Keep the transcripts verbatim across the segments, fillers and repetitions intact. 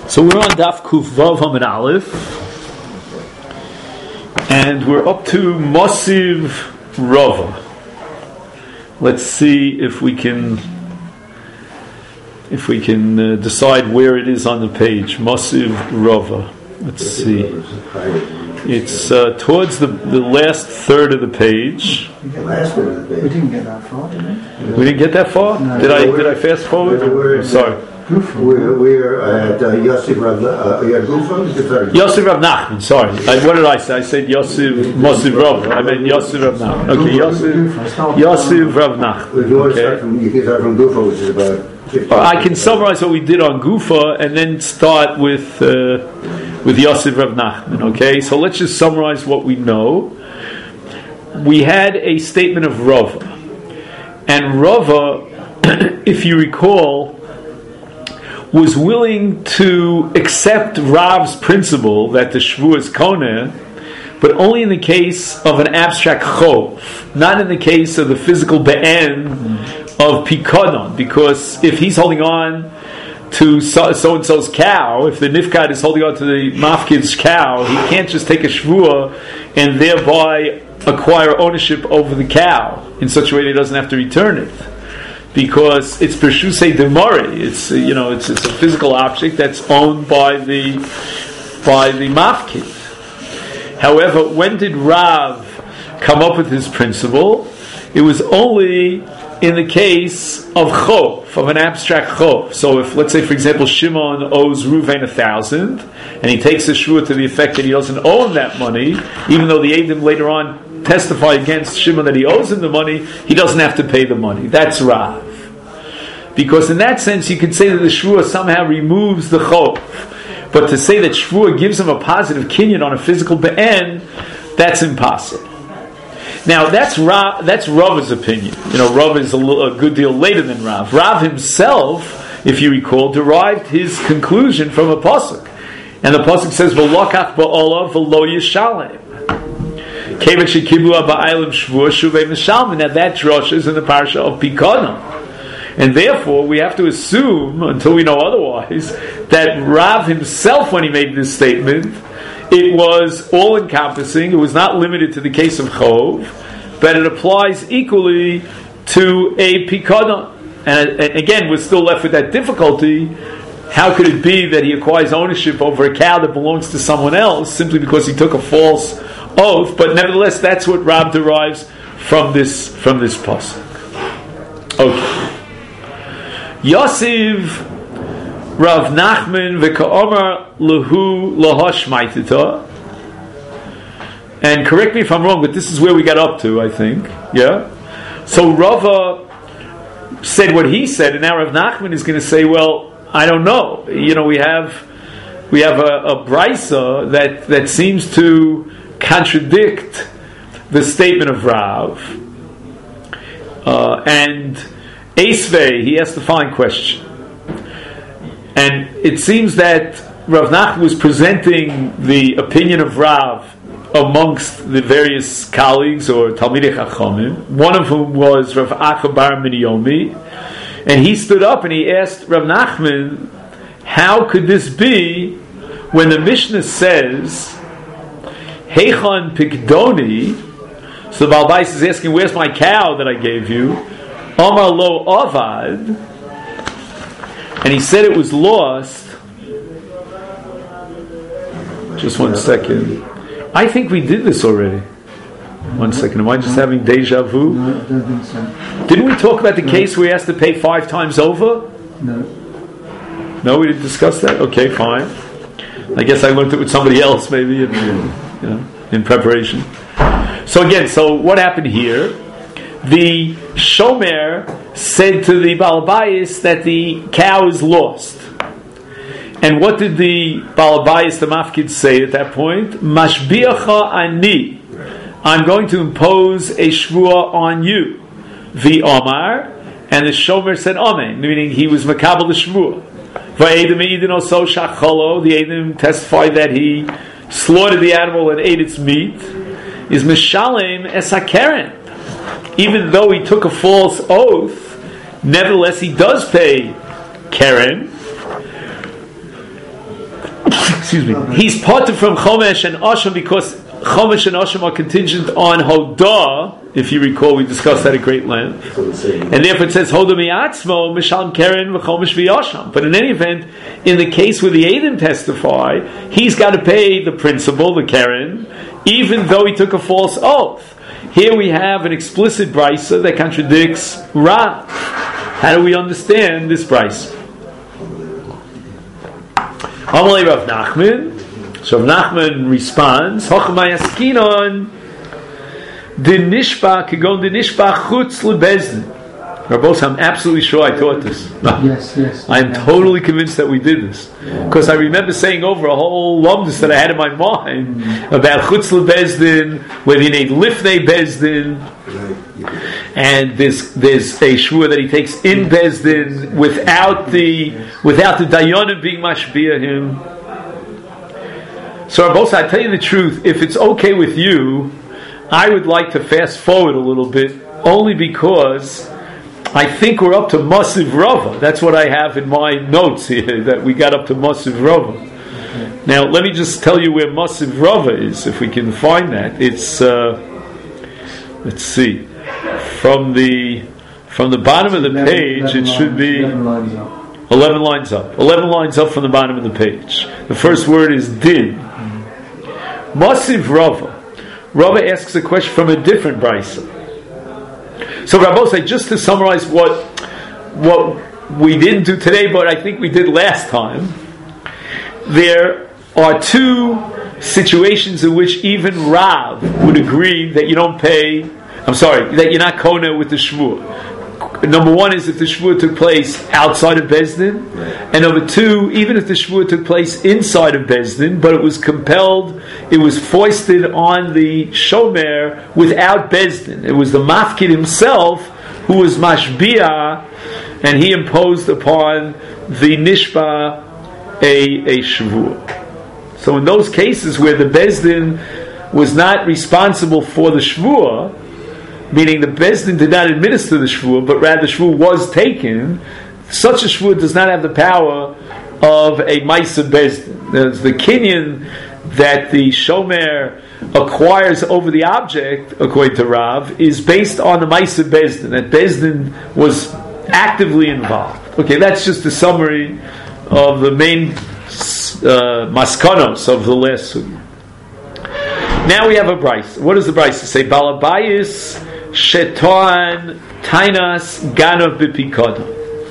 So we're on Daf Kuf Vav Hamid Aleph, and we're up to Mosiv Rava. Let's see if we can if we can uh, decide where it is on the page. Mosiv Rava. Let's see. It's uh, towards the, the last third of the page. We didn't get that far, did we? We didn't get that far? No. Did I did I fast forward? We're, Sorry. We're, we're at uh, Yosef Rav uh, Gufa? Yosef Rav Nachman, sorry. I, what did I say? I said Yosef Mosiv Rav. I meant Yosef Rav Nachman. Okay, Yosef, Yosef Rav Nachman. If you want to start from, you can start from Gufa, which is about fifteen. I can summarize what we did on Gufa and then start with uh, with Yosef Rav Nachman. Okay, so let's just summarize what we know. We had a statement of Rava, and Rava, if you recall, was willing to accept Rav's principle that the Shvu is Koneh, but only in the case of an abstract Chov, not in the case of the physical Be'en of Pikodon, because if he's holding on to so, so-and-so's cow, if the Nifkad is holding on to the Mafkid's cow, he can't just take a Shvuah and thereby acquire ownership over the cow in such a way that he doesn't have to return it. Because it's Pershusei Demari, it's you know it's, it's a physical object that's owned by the by the Mafkid. However, when did Rav come up with his principle? It was only in the case of Chov, of an abstract Chov. So if, let's say, for example, Shimon owes Ruvain a thousand, and he takes a shvua to the effect that he doesn't owe him that money, even though the Eidim later on testify against Shimon that he owes him the money, he doesn't have to pay the money. That's Rav. Because in that sense, you could say that the shvua somehow removes the chov. But to say that shvua gives him a positive kinyan on a physical be'en, that's impossible. Now, that's Rav, that's Rav's opinion. You know, Rav is a, little, a good deal later than Rav. Rav himself, if you recall, derived his conclusion from a pasuk. And the pasuk says, "V'lokach ba'olav v'lo yishalem." Now that drasha is in the parsha of Pikodon. And therefore, we have to assume, until we know otherwise, that Rav himself, when he made this statement, it was all-encompassing, it was not limited to the case of Chov, but it applies equally to a Pikodon. And, and again, we're still left with that difficulty. How could it be that he acquires ownership over a cow that belongs to someone else simply because he took a false oath? But nevertheless, that's what Rav derives from this from this pasuk. Okay. Yosef Rav Nachman v'ka'omar lehu lahashmaitita. And correct me if I'm wrong, but this is where we got up to, I think. Yeah. So Rava said what he said, and now Rav Nachman is going to say, well, I don't know. You know, we have we have a, a brisa that that seems to contradict the statement of Rav, uh, and Esvei, he asked the following question, and it seems that Rav Nachman was presenting the opinion of Rav amongst the various colleagues or Talmidei Chachamim, one of whom was Rav Acha bar Minyomi, and he stood up and he asked Rav Nachman, how could this be when the Mishnah says Heichon Pikdoni? So the Baal Bais is asking, where's my cow that I gave you? Omar lo avad, and he said it was lost. Just one second. I think we did this already. One second. Am I just having deja vu? No, I don't think so. Didn't we talk about the no. case where he has to pay five times over? No. No, we didn't discuss that? Okay, fine. I guess I learned it with somebody else maybe in, you know, in preparation. So again, so what happened here? The Shomer said to the Baal Bayis that the cow is lost. And what did the Baal Bayis, the Mafkid, say at that point? Mashbiacha ani. I'm going to impose a shvuah on you. The Omar. And the Shomer said Amen, meaning he was makabel the shvuah. Va'edim eidin oso shacholo. The Eidim testified that he slaughtered the animal and ate its meat. Is mishalem es hakeren. Even though he took a false oath, nevertheless he does pay Keren. excuse me, he's parted from Chomesh and Asham because Chomesh and Asham are contingent on Hodah. If you recall, we discussed that at great length. And therefore it says Hodah mi'atzmo, Mishalem Keren, v'Chomesh v'Asham. But in any event, in the case where the Eidim testify, he's got to pay the principal, the Keren, even though he took a false oath. Here we have an explicit brisa that contradicts Rav. How do we understand this brisa? Amalei Rav Nachman. So Rav Nachman responds, Hochmai askinon dinishpa kegon dinishpa chutz lebezdin. Rabos, I'm absolutely sure I taught this. No. Yes, yes. I'm totally convinced that we did this. Because I remember saying over a whole lumdus that I had in my mind mm. about chutz lebezdin, where you need lifnei bezdin, and there's there's a shvur that he takes in bezdin without the without the dayanim being mashbiah him. So Rabos, I tell you the truth, if it's okay with you, I would like to fast forward a little bit, only because I think we're up to Masiv Rava. That's what I have in my notes here, that we got up to Masiv Rava. Now, let me just tell you where Masiv Rava is, if we can find that. It's, uh, let's see, from the from the bottom of the page, it should be eleven lines up. eleven lines up from the bottom of the page. The first word is Din. Masiv Rava. Rava asks a question from a different brisa. So Rabbosai, just to summarize what what we didn't do today, but I think we did last time, there are two situations in which even Rav would agree that you don't pay, I'm sorry, that you're not kona with the shvur. Number one is if the shvur took place outside of Bezdin, and number two, even if the shvur took place inside of Bezdin, but it was compelled, it was foisted on the shomer without Bezdin. It was the mafkid himself who was mashbiah, and he imposed upon the nishba a, a shvur. So in those cases where the Bezdin was not responsible for the shvur, meaning the Bezdin did not administer the shvur, but rather the shvur was taken, such a shvur does not have the power of a Maisa Bezdin. There's the kinyan that the shomer acquires over the object, according to Rav, is based on the Maisa Bezdin, that Bezdin was actively involved. Okay, that's just a summary of the main uh, maskanos of the last sugi. Now we have a brisa. What does the brisa say? Balabayis Shetoan Tainas Ganav Bipikada.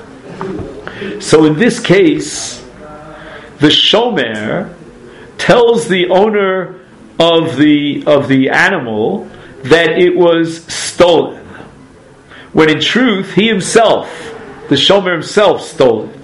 So in this case, the shomer tells the owner of the of the animal that it was stolen, when in truth he himself, the shomer himself, stole it.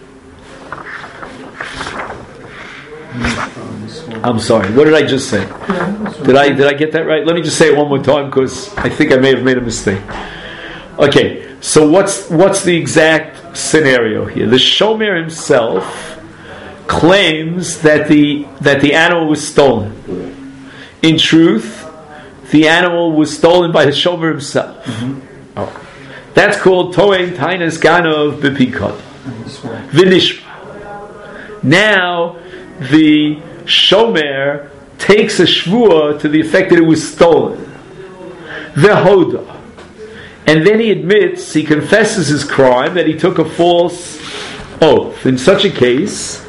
I'm sorry. What did I just say? Did I did I get that right? Let me just say it one more time because I think I may have made a mistake. Okay, so what's what's the exact scenario here? The shomer himself claims that the that the animal was stolen. In truth, the animal was stolen by the shomer himself. Mm-hmm. Oh. That's called Toein Tainas Ganav Bipikad. Vinishma. Now the shomer takes a shvua to the effect that it was stolen. Vehoda. And then he admits, he confesses his crime, that he took a false oath. In such a case,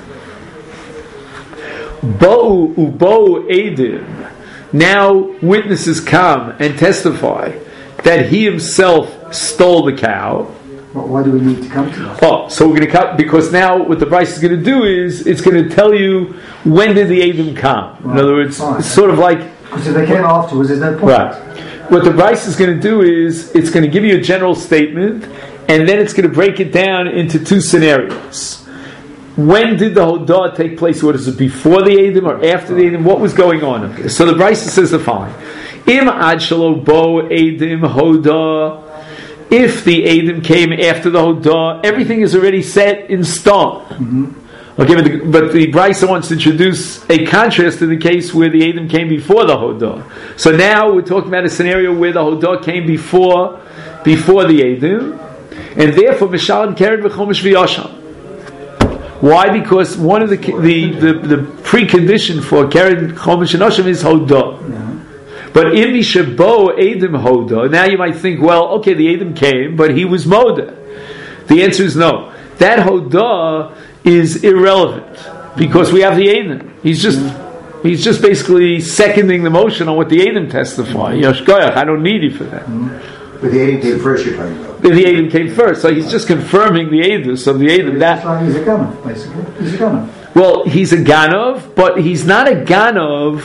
Bo'u ubo edim. Now witnesses come and testify that he himself stole the cow. But why do we need to come to that? Oh, so we're going to cut, because now what the Bryce is going to do is it's going to tell you when did the Eidim come. Right. In other words, right. It's sort of like, because if they came afterwards, there's no point. Right. What the Bryce is going to do is it's going to give you a general statement, and then it's going to break it down into two scenarios. When did the Hodah take place? What is it, before the Eidim or after the Eidim? What was going on? Okay. So the Bryce says the following: Im ad shelo bo Eidim Hodah. If the Eidim came after the Hodah, everything is already set in stone. Mm-hmm. Okay, but the, but the Brisa wants to introduce a contrast to the case where the Eidim came before the Hodah. So now we're talking about a scenario where the Hodah came before before the Eidim, and therefore Mishalem Keren v'Chomesh v'Yasham. Why? Because one of the the the, the precondition for Keren Chomesh and Osham is Hodah. Yeah. But Imi Shabo Edim Hodah. Now you might think, well, okay, the Edim came, but he was Moda. The answer is no. That Hodah is irrelevant because we have the Edim. He's just mm-hmm. he's just basically seconding the motion on what the Edim testify. Mm-hmm. Yoshkoyach, I don't need you for that. Mm-hmm. But the Edim came first, you're talking about. The Edim came first, so he's just confirming the Edus of the Edim. That like he's a Ganov, basically. He's a Ganov. Well, he's a Ganov, but he's not a Ganov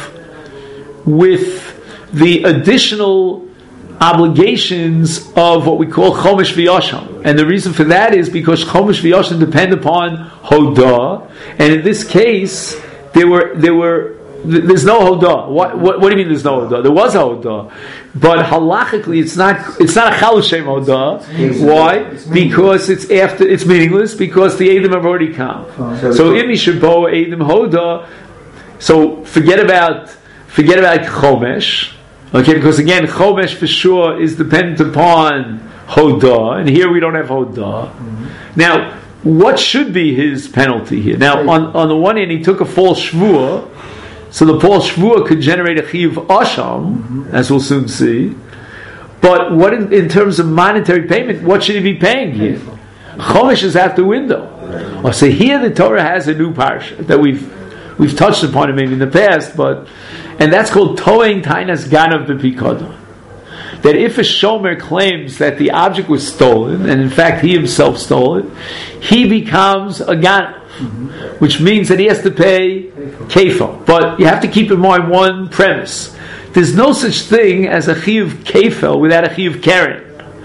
with the additional obligations of what we call Chomesh v'Yosham. And the reason for that is because Chomesh v'Yosham depend upon Hodah, and in this case, there were there were there's no Hodah. What, what, what do you mean there's no Hodah? There was a Hodah, but halachically it's not it's not a Chalushem Hodah. Why? Because it's after it's meaningless because the Edom have already come. So Imi Shabo Edom Hodah. So forget about forget about Chomesh. Okay, because again, Chomesh for sure is dependent upon Hodah, and here we don't have Hodah. Mm-hmm. Now, what should be his penalty here? Now, on, on the one hand, he took a false shvuah, so the false shvuah could generate a chiyuv asham, mm-hmm. as we'll soon see. But what in, in terms of monetary payment, what should he be paying here? Chomesh is out the window. Oh, so here the Torah has a new parsha that we've we've touched upon it maybe in the past, but and that's called Toein Tainas Ganav B'Pikodah. That if a shomer claims that the object was stolen, and in fact he himself stole it, he becomes a Ganav, mm-hmm. which means that he has to pay kefel. But you have to keep in mind one premise. There's no such thing as a chiyuv kefel without a chiyuv keren.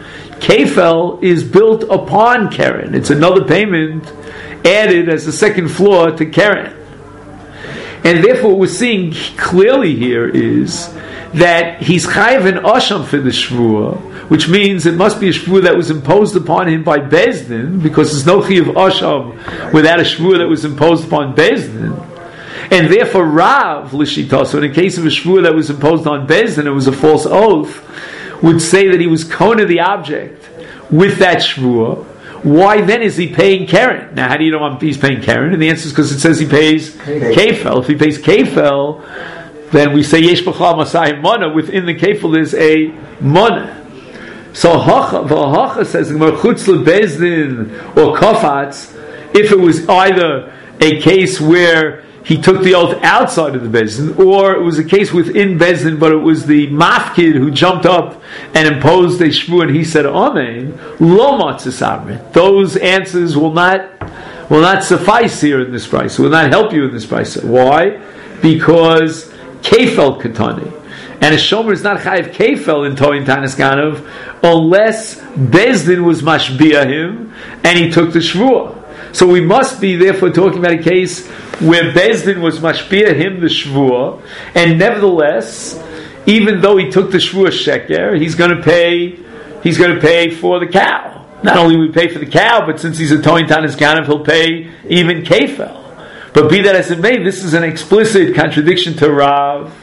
Kefel is built upon keren. It's another payment added as the second floor to keren. And therefore, what we're seeing clearly here is that he's chayiv an asham for the shvuah, which means it must be a shvuah that was imposed upon him by Bezdin, because there's no chiyuv asham without a shvuah that was imposed upon Bezdin. And therefore, Rav l'shita, so in the case of a shvuah that was imposed on Bezdin, it was a false oath, would say that he was kona the object with that shvuah. Why then is he paying Keren? Now, how do you know he's paying Keren? And the answer is because it says he pays Kefel. If he pays Kefel, then we say Yesh B'chal Masai Mana. Within the Kefel is a Mana. So Hacha says Chutz LeBezdin or Kofatz, if it was either a case where he took the oath outside of the Bezdin, or it was a case within Bezdin, but it was the mafkid who jumped up and imposed a shvu, and he said Amen. Lo matzis amrit. Those answers will not will not suffice here in this price. Will not help you in this price. Why? Because kefel katani, and a shomer is not chayiv kefel in Toin Tanis Ganav unless Bezdin was mashbia him and he took the shvuah. So we must be therefore talking about a case where Bezdin was mashpia him the shvuah, and nevertheless, even though he took the shvuah sheker, he's going to pay. He's going to pay for the cow. Not only will he pay for the cow, but since he's a toin tanis ganav, he'll pay even kefel. But be that as it may, this is an explicit contradiction to Rav.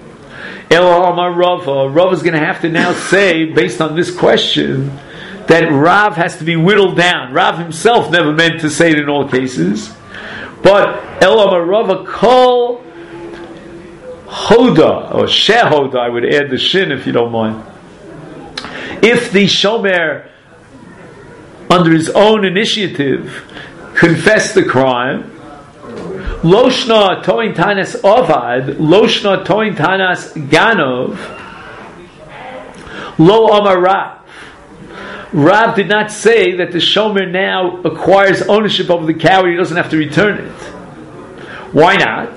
El Amar Rava. Rav is going to have to now say, based on this question, that Rav has to be whittled down. Rav himself never meant to say it in all cases. But El Amar Rava Kol Hoda, or Shehoda, I would add the shin if you don't mind. If the Shomer, under his own initiative, confessed the crime, Loshna Toin Tanas Ovad, Loshna Toin Tanas Ganov, Lo Amar Rav. Rav did not say that the shomer now acquires ownership over the cow and he doesn't have to return it. Why not?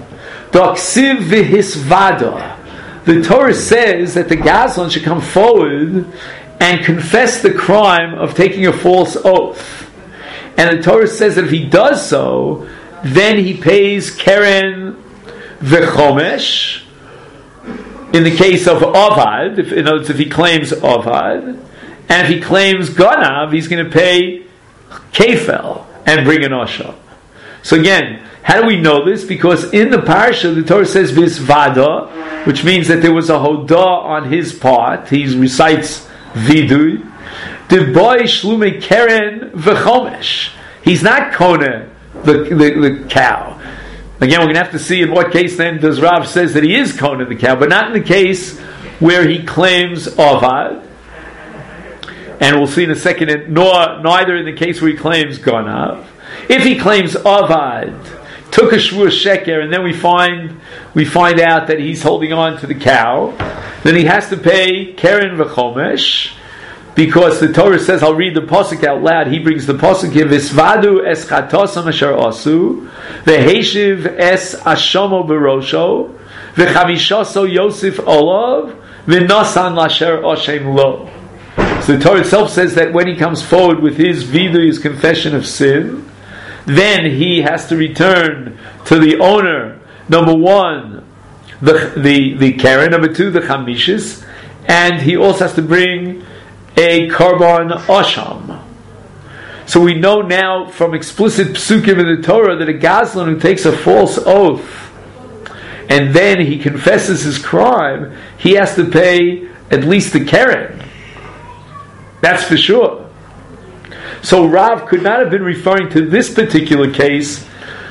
The Torah says that the Gazlan should come forward and confess the crime of taking a false oath. And the Torah says that if he does so, then he pays Keren v'chomesh. In the case of Ovad, if, in other words, if he claims Ovad, and if he claims Ganav, he's going to pay Kefel and bring an Osha. So again, how do we know this? Because in the parsha, the Torah says Visvada, which means that there was a Hodah on his part. He recites Vidui. The boy Shlume Keren V'chomesh. He's not Kona the, the, the cow. Again, we're going to have to see in what case then does Rav says that he is Kona the cow, but not in the case where he claims Avad. And we'll see in a second, nor neither in the case where he claims Ganav. If he claims Avad, took a Shvua Sheker, and then we find we find out that he's holding on to the cow, then he has to pay Keren v'chomesh, because the Torah says, I'll read the Pasuk out loud. He brings the Pasuk here, Visvadu es chatosam asher asu, v'heshiv es ashomo berosho, v'chamishaso Yosef olav, v'nasan lasher oshem lo. So the Torah itself says that when he comes forward with his vidu, his confession of sin, then he has to return to the owner, number one, the the, the Keren, number two, the Chamishis, and he also has to bring a Karban Asham. So we know now from explicit psukim in the Torah that a Gazlan who takes a false oath and then he confesses his crime, he has to pay at least the Keren. That's for sure. So Rav could not have been referring to this particular case.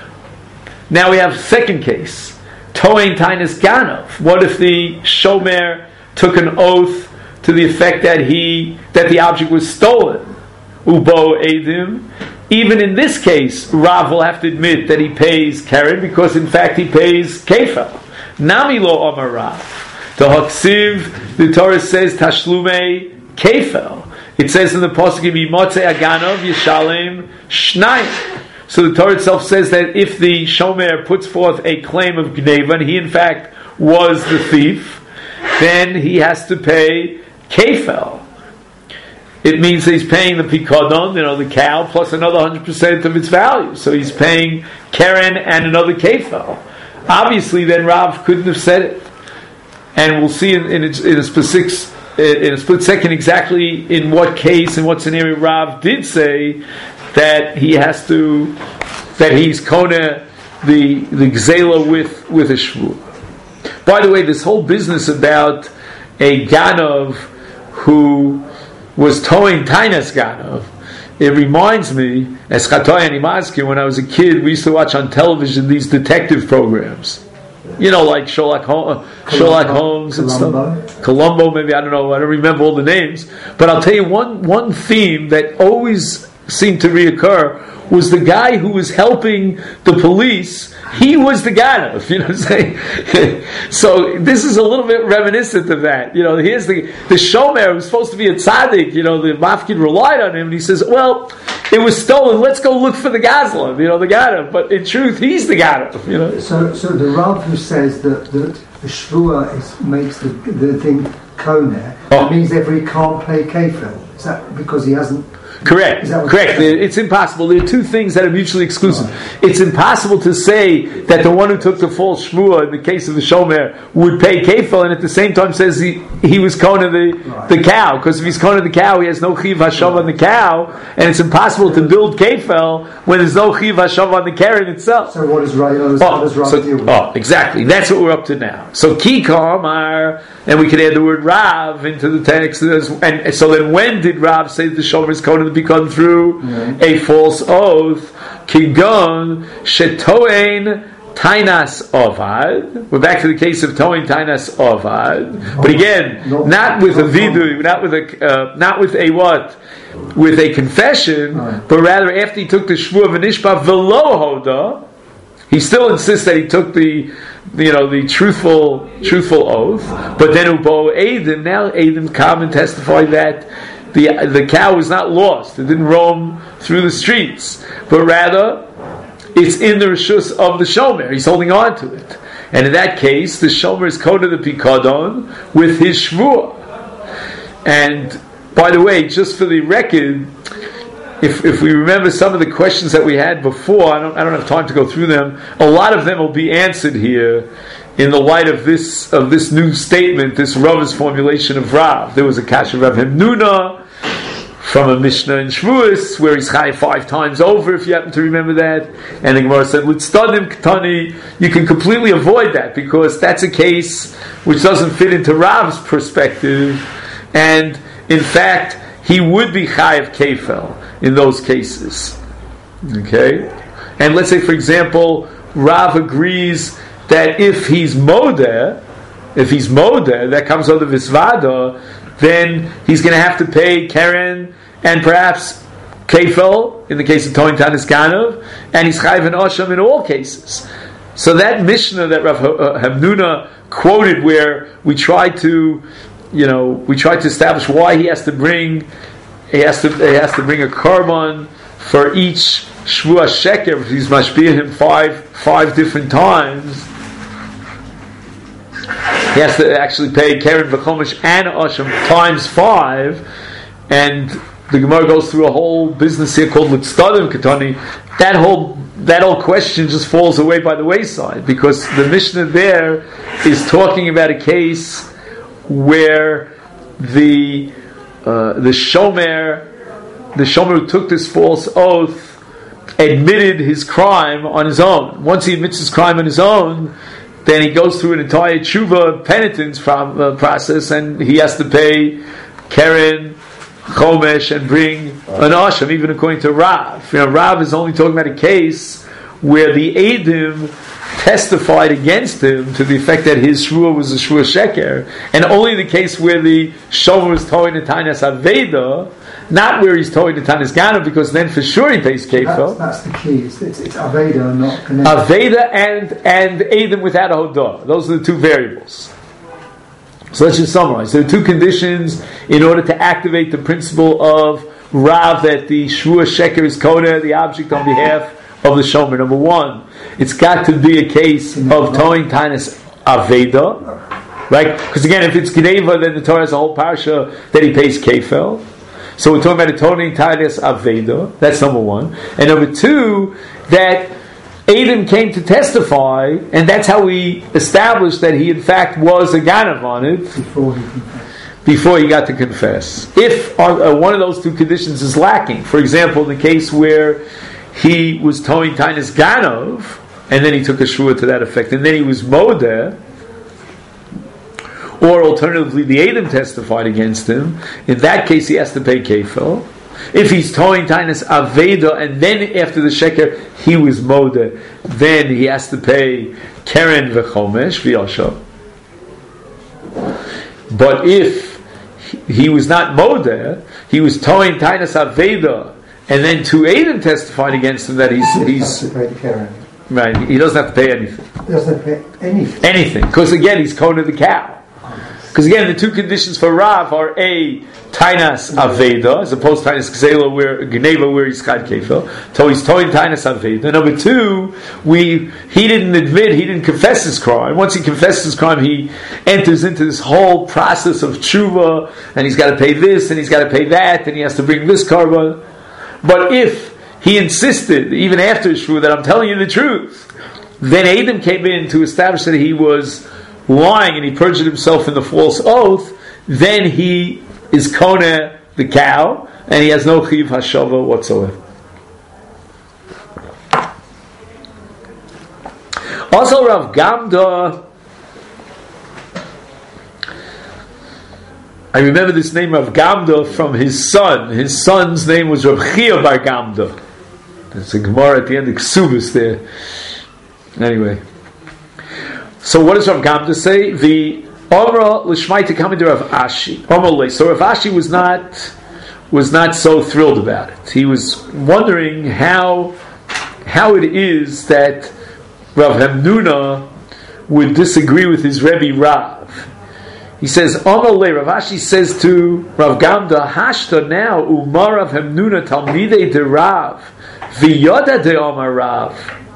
Now we have a second case. Toein Tainis Ganov. What if the Shomer took an oath to the effect that he that the object was stolen? Ubo Edim. Even in this case, Rav will have to admit that he pays Keren because in fact he pays Kefel. Nami lo Amar Rav. The Haksiv, the Torah says Tashlume Kefel. It says in the Pasuk, Yimotze Aganov Yishalem Shnayim. So the Torah itself says that if the Shomer puts forth a claim of Gneva, and he in fact was the thief, then he has to pay Kefel. It means that he's paying the Pikadon, you know, the cow, plus another one hundred percent of its value. So he's paying Keren and another Kefel. Obviously, then Rav couldn't have said it. And we'll see in, in, in a specific in a split second exactly in what case, in what scenario Rav did say that he has to, that he's Kona the the Gzela with, with a Shvu. By the way, this whole business about a Ganov who was towing Tainas Ganov, it reminds me, as Chatoy Animazki, when I was a kid, we used to watch on television these detective programs. You know, like Sherlock, Holmes, Sherlock Holmes and Columbo. stuff. Columbo, maybe, I don't know, I don't remember all the names. But I'll tell you one, one theme that always seemed to reoccur was the guy who was helping the police. He was the Ganov, you know what I'm saying? So this is a little bit reminiscent of that. You know, here's the the Shomer was supposed to be a tzaddik, you know, the Mafkid relied on him, and he says, well, it was stolen, let's go look for the Gazlan, you know, the Ganov. But in truth, he's the Ganov, you know. So so the Rav who says that, that the Shvua is, makes the, the thing Koneh, oh. That means therefore he can't pay Kefil. Is that because he hasn't... Correct, correct. It's impossible. There are two things that are mutually exclusive. Right. It's impossible to say that the one who took the false shvua in the case of the shomer would pay kefil, and at the same time says he, he was kona the right. the cow, because if he's kona the cow, he has no chiv hashav right. on the cow, and it's impossible to build kefil when there's no chiv hashav on the keren itself. So what is right? Oh, oh, does right so, deal with? Oh, exactly. That's what we're up to now. So kikam are, and we can add the word rav into the text, and so then when did Rav say the shomer is kona to become through yeah. a false oath? Kigon shetoen tainas ovad. We're back to the case of toen tainas ovad, but again, no, not with no, a vidu, not with a, uh, not with a what, with a confession, right. but rather after he took the shvu of nishpa velo hoda, he still insists that he took the, you know, the truthful, truthful oath. But then ubo edim, now edim come and testify that the the cow was not lost; it didn't roam through the streets, but rather it's in the reshus of the shomer. He's holding on to it, and in that case, the shomer is kona the pikadon with his shvua. And by the way, just for the record, If if we remember some of the questions that we had before, I don't I don't have time to go through them. A lot of them will be answered here in the light of this of this new statement, this Rav's formulation of Rav. There was a kasha Rav Hemnuna from a Mishnah in Shavuos where he's chai five times over, if you happen to remember that. And the Gemara said, "L'tzdadim ktani." You can completely avoid that because that's a case which doesn't fit into Rav's perspective, and in fact, he would be chai of kefel in those cases. Okay? and let's say, for example, Rav agrees that if he's modeh, if he's modeh, that comes out of Visvada, then he's going to have to pay Keren and perhaps Kefel in the case of Toin Tanis Ganov, and he's Chayv and Osham in all cases. So that Mishnah that Rav Hamnuna quoted, where we tried to, you know, we tried to establish why he has to bring, he has to, he has to bring a korban for each Shvua Sheker, if he's mashpia him five, five different times. He has to actually pay Keren v'chomish and Osham times five, and the Gemara goes through a whole business here called Litztadim Ketani. That whole that whole question just falls away by the wayside, because the Mishnah there is talking about a case where the uh, the Shomer the Shomer who took this false oath admitted his crime on his own. Once he admits his crime on his own, then he goes through an entire tshuva penitence from, uh, process, and he has to pay Keren, Chomesh, and bring an Asham, even according to Rav. You know, Rav is only talking about a case where the Eidim testified against him to the effect that his shvua was a shvua sheker, and only the case where the shomer was towing the Tainas Aveda, not where he's towing the Tainas Gana, because then for sure he pays kefil. That's, that's the key. It's, it's, it's Aveda, not connected. Aveda and and Eidim without a hodah. Those are the two variables. So let's just summarize. There are two conditions in order to activate the principle of Rav, that the shvua sheker is kona, the object on behalf of the shomer. Number one, it's got to be a case of towing Tainas Aveda, right? Because again, if it's Gneva, then the Torah has a whole parsha that he pays kefil. So we're talking about a towing Tainas Aveda. That's number one. And number two, that Adam came to testify, and that's how we established that he in fact was a Ganav on it before he confessed. Before he got to confess. If uh, one of those two conditions is lacking, for example, in the case where he was towing Tainas Ganov, and then he took a shvua to that effect, and then he was modeh, or alternatively the Adam testified against him, in that case he has to pay kefil. If he's towing Tainas Aveda, and then after the sheker he was modeh, then he has to pay Keren v'chomesh v'yosha. But if he was not modeh, he was towing Tainas Aveda, and then two Adam testified against him that he's he's to pay Keren. Right. He doesn't have to pay anything. He doesn't have to pay anything. Anything, because again he's kona the cow. Because again, the two conditions for Rav are a Tainas Aveda, as opposed to Tainas Gzela, where Gneva, where he's Chad Kefil. So he's towing Tainas Aveda. Number two, we he didn't admit, he didn't confess his crime. Once he confesses his crime, he enters into this whole process of tshuva, and he's got to pay this, and he's got to pay that, and he has to bring this korban. But if he insisted, even after his shvuah, that I'm telling you the truth, then Adam came in to establish that he was lying and he perjured himself in the false oath, then he is kona the cow, and he has no chiv hashava whatsoever. Also, Rav Gamda, I remember this name of Gamda from his son. His son's name was Rav Chia Bar Gamda. There's a Gemara at the end of Ksubis there. Anyway. So what does Rav Gamda say? The Omra L'Shmai to come into Rav Ashi. Omra So Rav Ashi was not was not so thrilled about it. He was wondering how how it is that Rav Hamnuna would disagree with his Rebbe Rav. He says, Omar Le, Rav Ashi says to Rav Gamda, Hashta now, Umar Rav Hamnuna Talmidei de Rav, V'yoda de Omar Rav,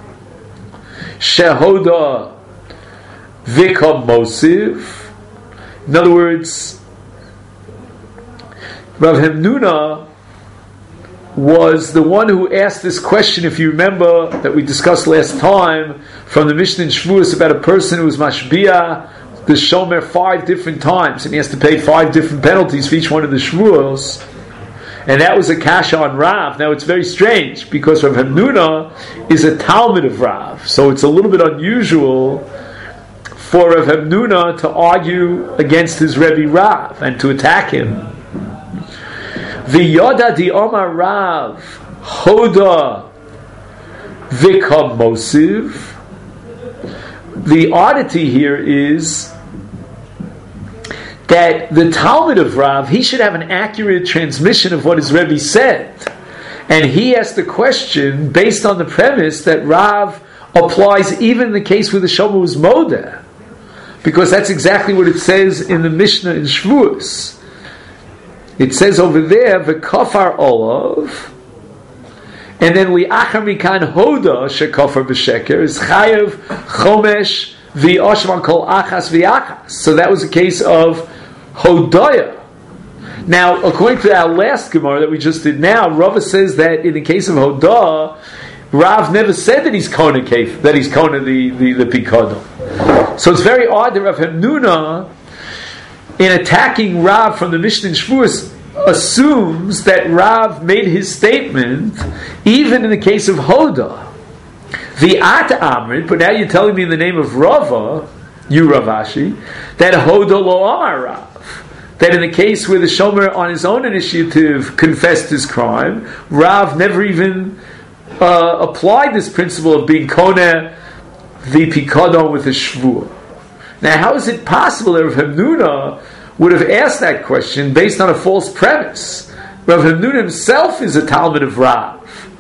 Shehoda Vikam Mosiv. In other words, Rav Hamnuna was the one who asked this question, if you remember, that we discussed last time, from the Mishnah in Shavuos about a person who was mashbia the shomer five different times, and he has to pay five different penalties for each one of the Shavuos. And that was a kasha on Rav. Now it's very strange, because Rav Hamnuna is a Talmud of Rav, so it's a little bit unusual for Rav Hamnuna to argue against his Rebbe Rav and to attack him. V'yoda di Omar Rav Hoda Vikam Mosiv. The oddity here is that the Talmud of Rav, he should have an accurate transmission of what his Rebbe said. And he asked the question based on the premise that Rav applies even in the case where the Shomer was Modeh. Because that's exactly what it says in the Mishnah in Shavuos. It says over there, V'kafar olav, and then li'achar mikan hoda shekafar b'sheker is chayav chomesh v'oshman kol achas v'achas. So that was a case of hodaya. Now, according to our last Gemara that we just did now, Rava says that in the case of hodah, Rav never said that he's kona kef, that he's kona the the, the pikadon. So it's very odd that Rav Hamnuna, in attacking Rav from the Mishnah in Shavuos, assumes that Rav made his statement even in the case of Hoda. The Ata Amrit, but now you're telling me in the name of Rava, you Ravashi, that Hoda lo Amar Rav. That in the case where the Shomer on his own initiative confessed his crime, Rav never even uh, applied this principle of being Koneh the Pikadon with a Shvuah. Now, how is it possible that Rav Hamnuna would have asked that question based on a false premise? Rav Hamnuna himself is a Talmud of Rav.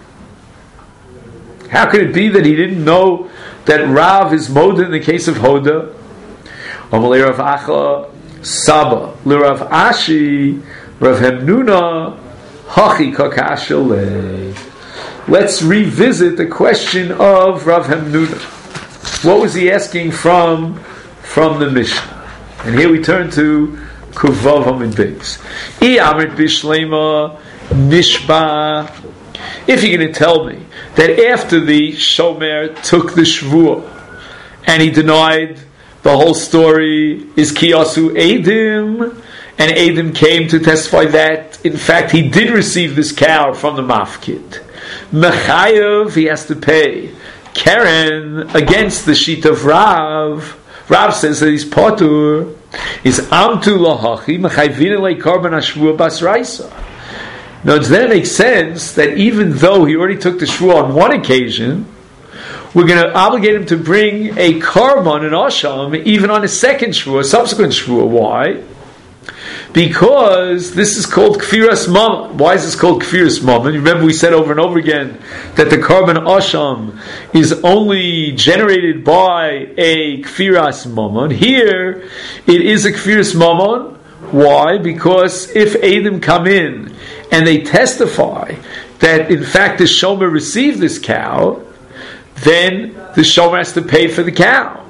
How could it be that he didn't know that Rav is Moda in the case of Hoda? Amalei Rav Acha Saba L'Rav Ashi Rav Hamnuna Hachi Kakashalei. Let's revisit the question of Rav Hamnuna. What was he asking from from the Mishnah? And here we turn to Kuvav Hamid Beis. I Amrit Bishlema Nishba. If you're going to tell me that after the Shomer took the Shvuah and he denied the whole story is Kiyasu Eidim, and Eidim came to testify that in fact he did receive this cow from the Mafkid, Mechayev, he has to pay Karen against the sheet of Rav. Rav says that he's potur is amtu lahachi mechayvin elei karban hashvua basraisa. Now, then it makes sense that even though he already took the shvua on one occasion, we're going to obligate him to bring a karban and asham even on a second shvua, subsequent shvua. Why? Because this is called Kfiras Mammon. Why is this called Kfiras Mammon? Remember we said over and over again that the Karban Asham is only generated by a Kfiras Mammon. Here, it is a Kfiras Mammon. Why? Because if Eidim come in and they testify that in fact the Shomer received this cow, then the Shomer has to pay for the cow.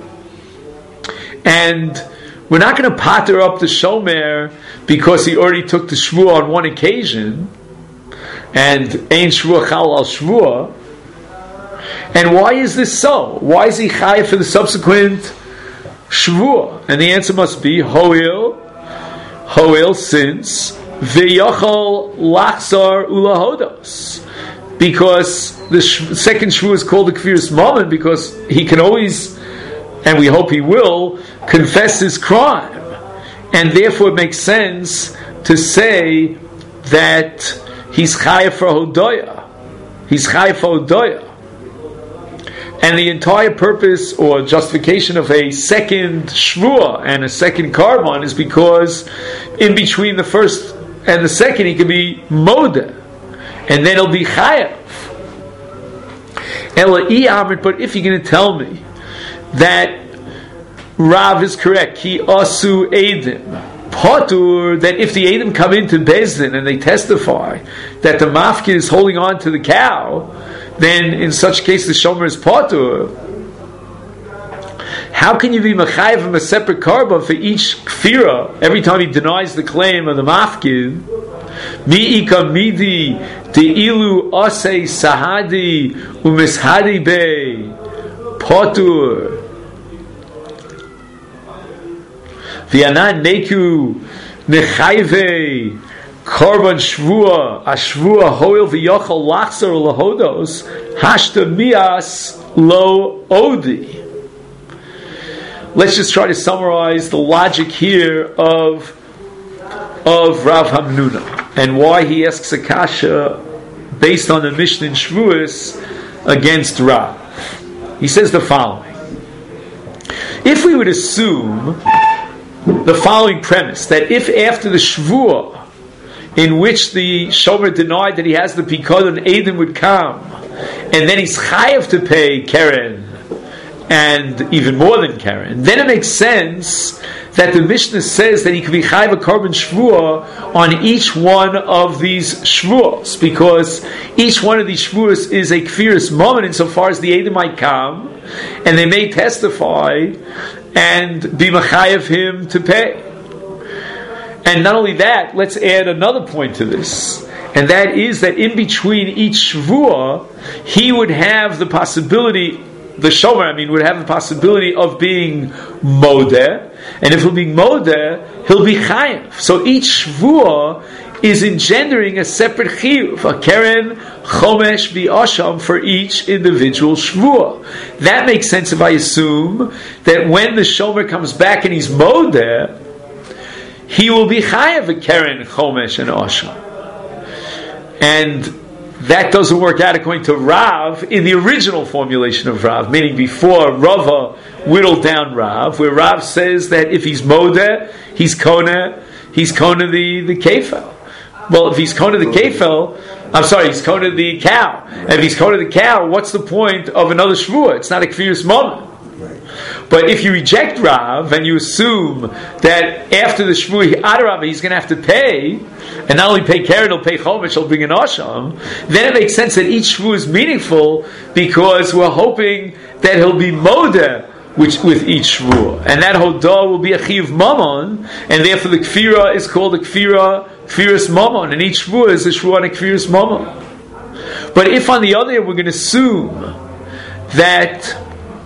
And we're not going to pater up the Shomer because he already took the Shvuah on one occasion, and Ein Shvuah Chal Al Shvuah. And why is this so? Why is he chayav for the subsequent Shvuah? And the answer must be Hoil, Hoil since V'yachal Lachzar Ulahodos. Because the sh- second Shvuah is called the Kfiras Mammon because he can always, and we hope he will, confess his crime, and therefore it makes sense to say that he's chayav for hodoya. He's chayav for hodoya, and the entire purpose or justification of a second shvuah and a second karban is because in between the first and the second he can be modeh, and then he'll be chayav. But if you're going to tell me that Rav is correct, Ki asu Eidim Patur, that if the Eidim come into Bezdin and they testify that the Mafkid is holding on to the cow, then in such case the Shomer is Patur. How can you be Mechayev him a separate karban for each Kfira every time he denies the claim of the Mafkid? Mi'ika midi de'ilu asei sahadi umishadi bey Patur. V'yanan neku nechayve korban shvua ashvua hoil v'yochal lachzor lahodos hashta mias lo odi. Let's just try to summarize the logic here of of Rav Hamnuna and why he asks a kasha based on the Mishnah in Shavuos against Rav. He says the following. If we would assume the following premise, that if after the Shvuah, in which the Shomer denied that he has the Pikadon, Eidim would come, and then he's chayav to pay Keren, and even more than Keren, then it makes sense that the Mishnah says that he could be chayav a Korban Shvuah on each one of these Shvuos, because each one of these Shvuos is a Kfiris moment insofar as the Eidim might come, and they may testify and be mechayev him to pay. And not only that, let's add another point to this, and that is that in between each Shvuah, he would have the possibility, the Shomer, I mean, would have the possibility of being Modeh, and if he'll be Modeh, he'll be Chayev. So each Shvuah is engendering a separate Chiyuv, a Keren, Chomesh, Bi'asham for each individual Shvuah. That makes sense if I assume that when the Shomer comes back and he's Modeh, he will be chayav a Keren, Chomesh, and Asham. And that doesn't work out according to Rav in the original formulation of Rav, meaning before Rava whittled down Rav, where Rav says that if he's Modeh, he's Kona, he's Kona the, the Kefel. Well, if he's Kona the Kefel, I'm sorry, he's Kona the cow. And if he's Kona the cow, what's the point of another Shvuah? It's not a Kfiris moment. But if you reject Rav and you assume that after the Shvuah Adarabah he's going to have to pay, and not only pay Keren, he'll pay Chomesh, he'll bring an Asham, then it makes sense that each Shvuah is meaningful because we're hoping that he'll be Modeh which with each Shvuah. And that Hodah will be a Chiv Mammon, and therefore the Kfira is called a Kfira, Kfiris Mammon, and each Shvuah is a Shvuah and a Kfiris Mammon. But if on the other hand we're going to assume that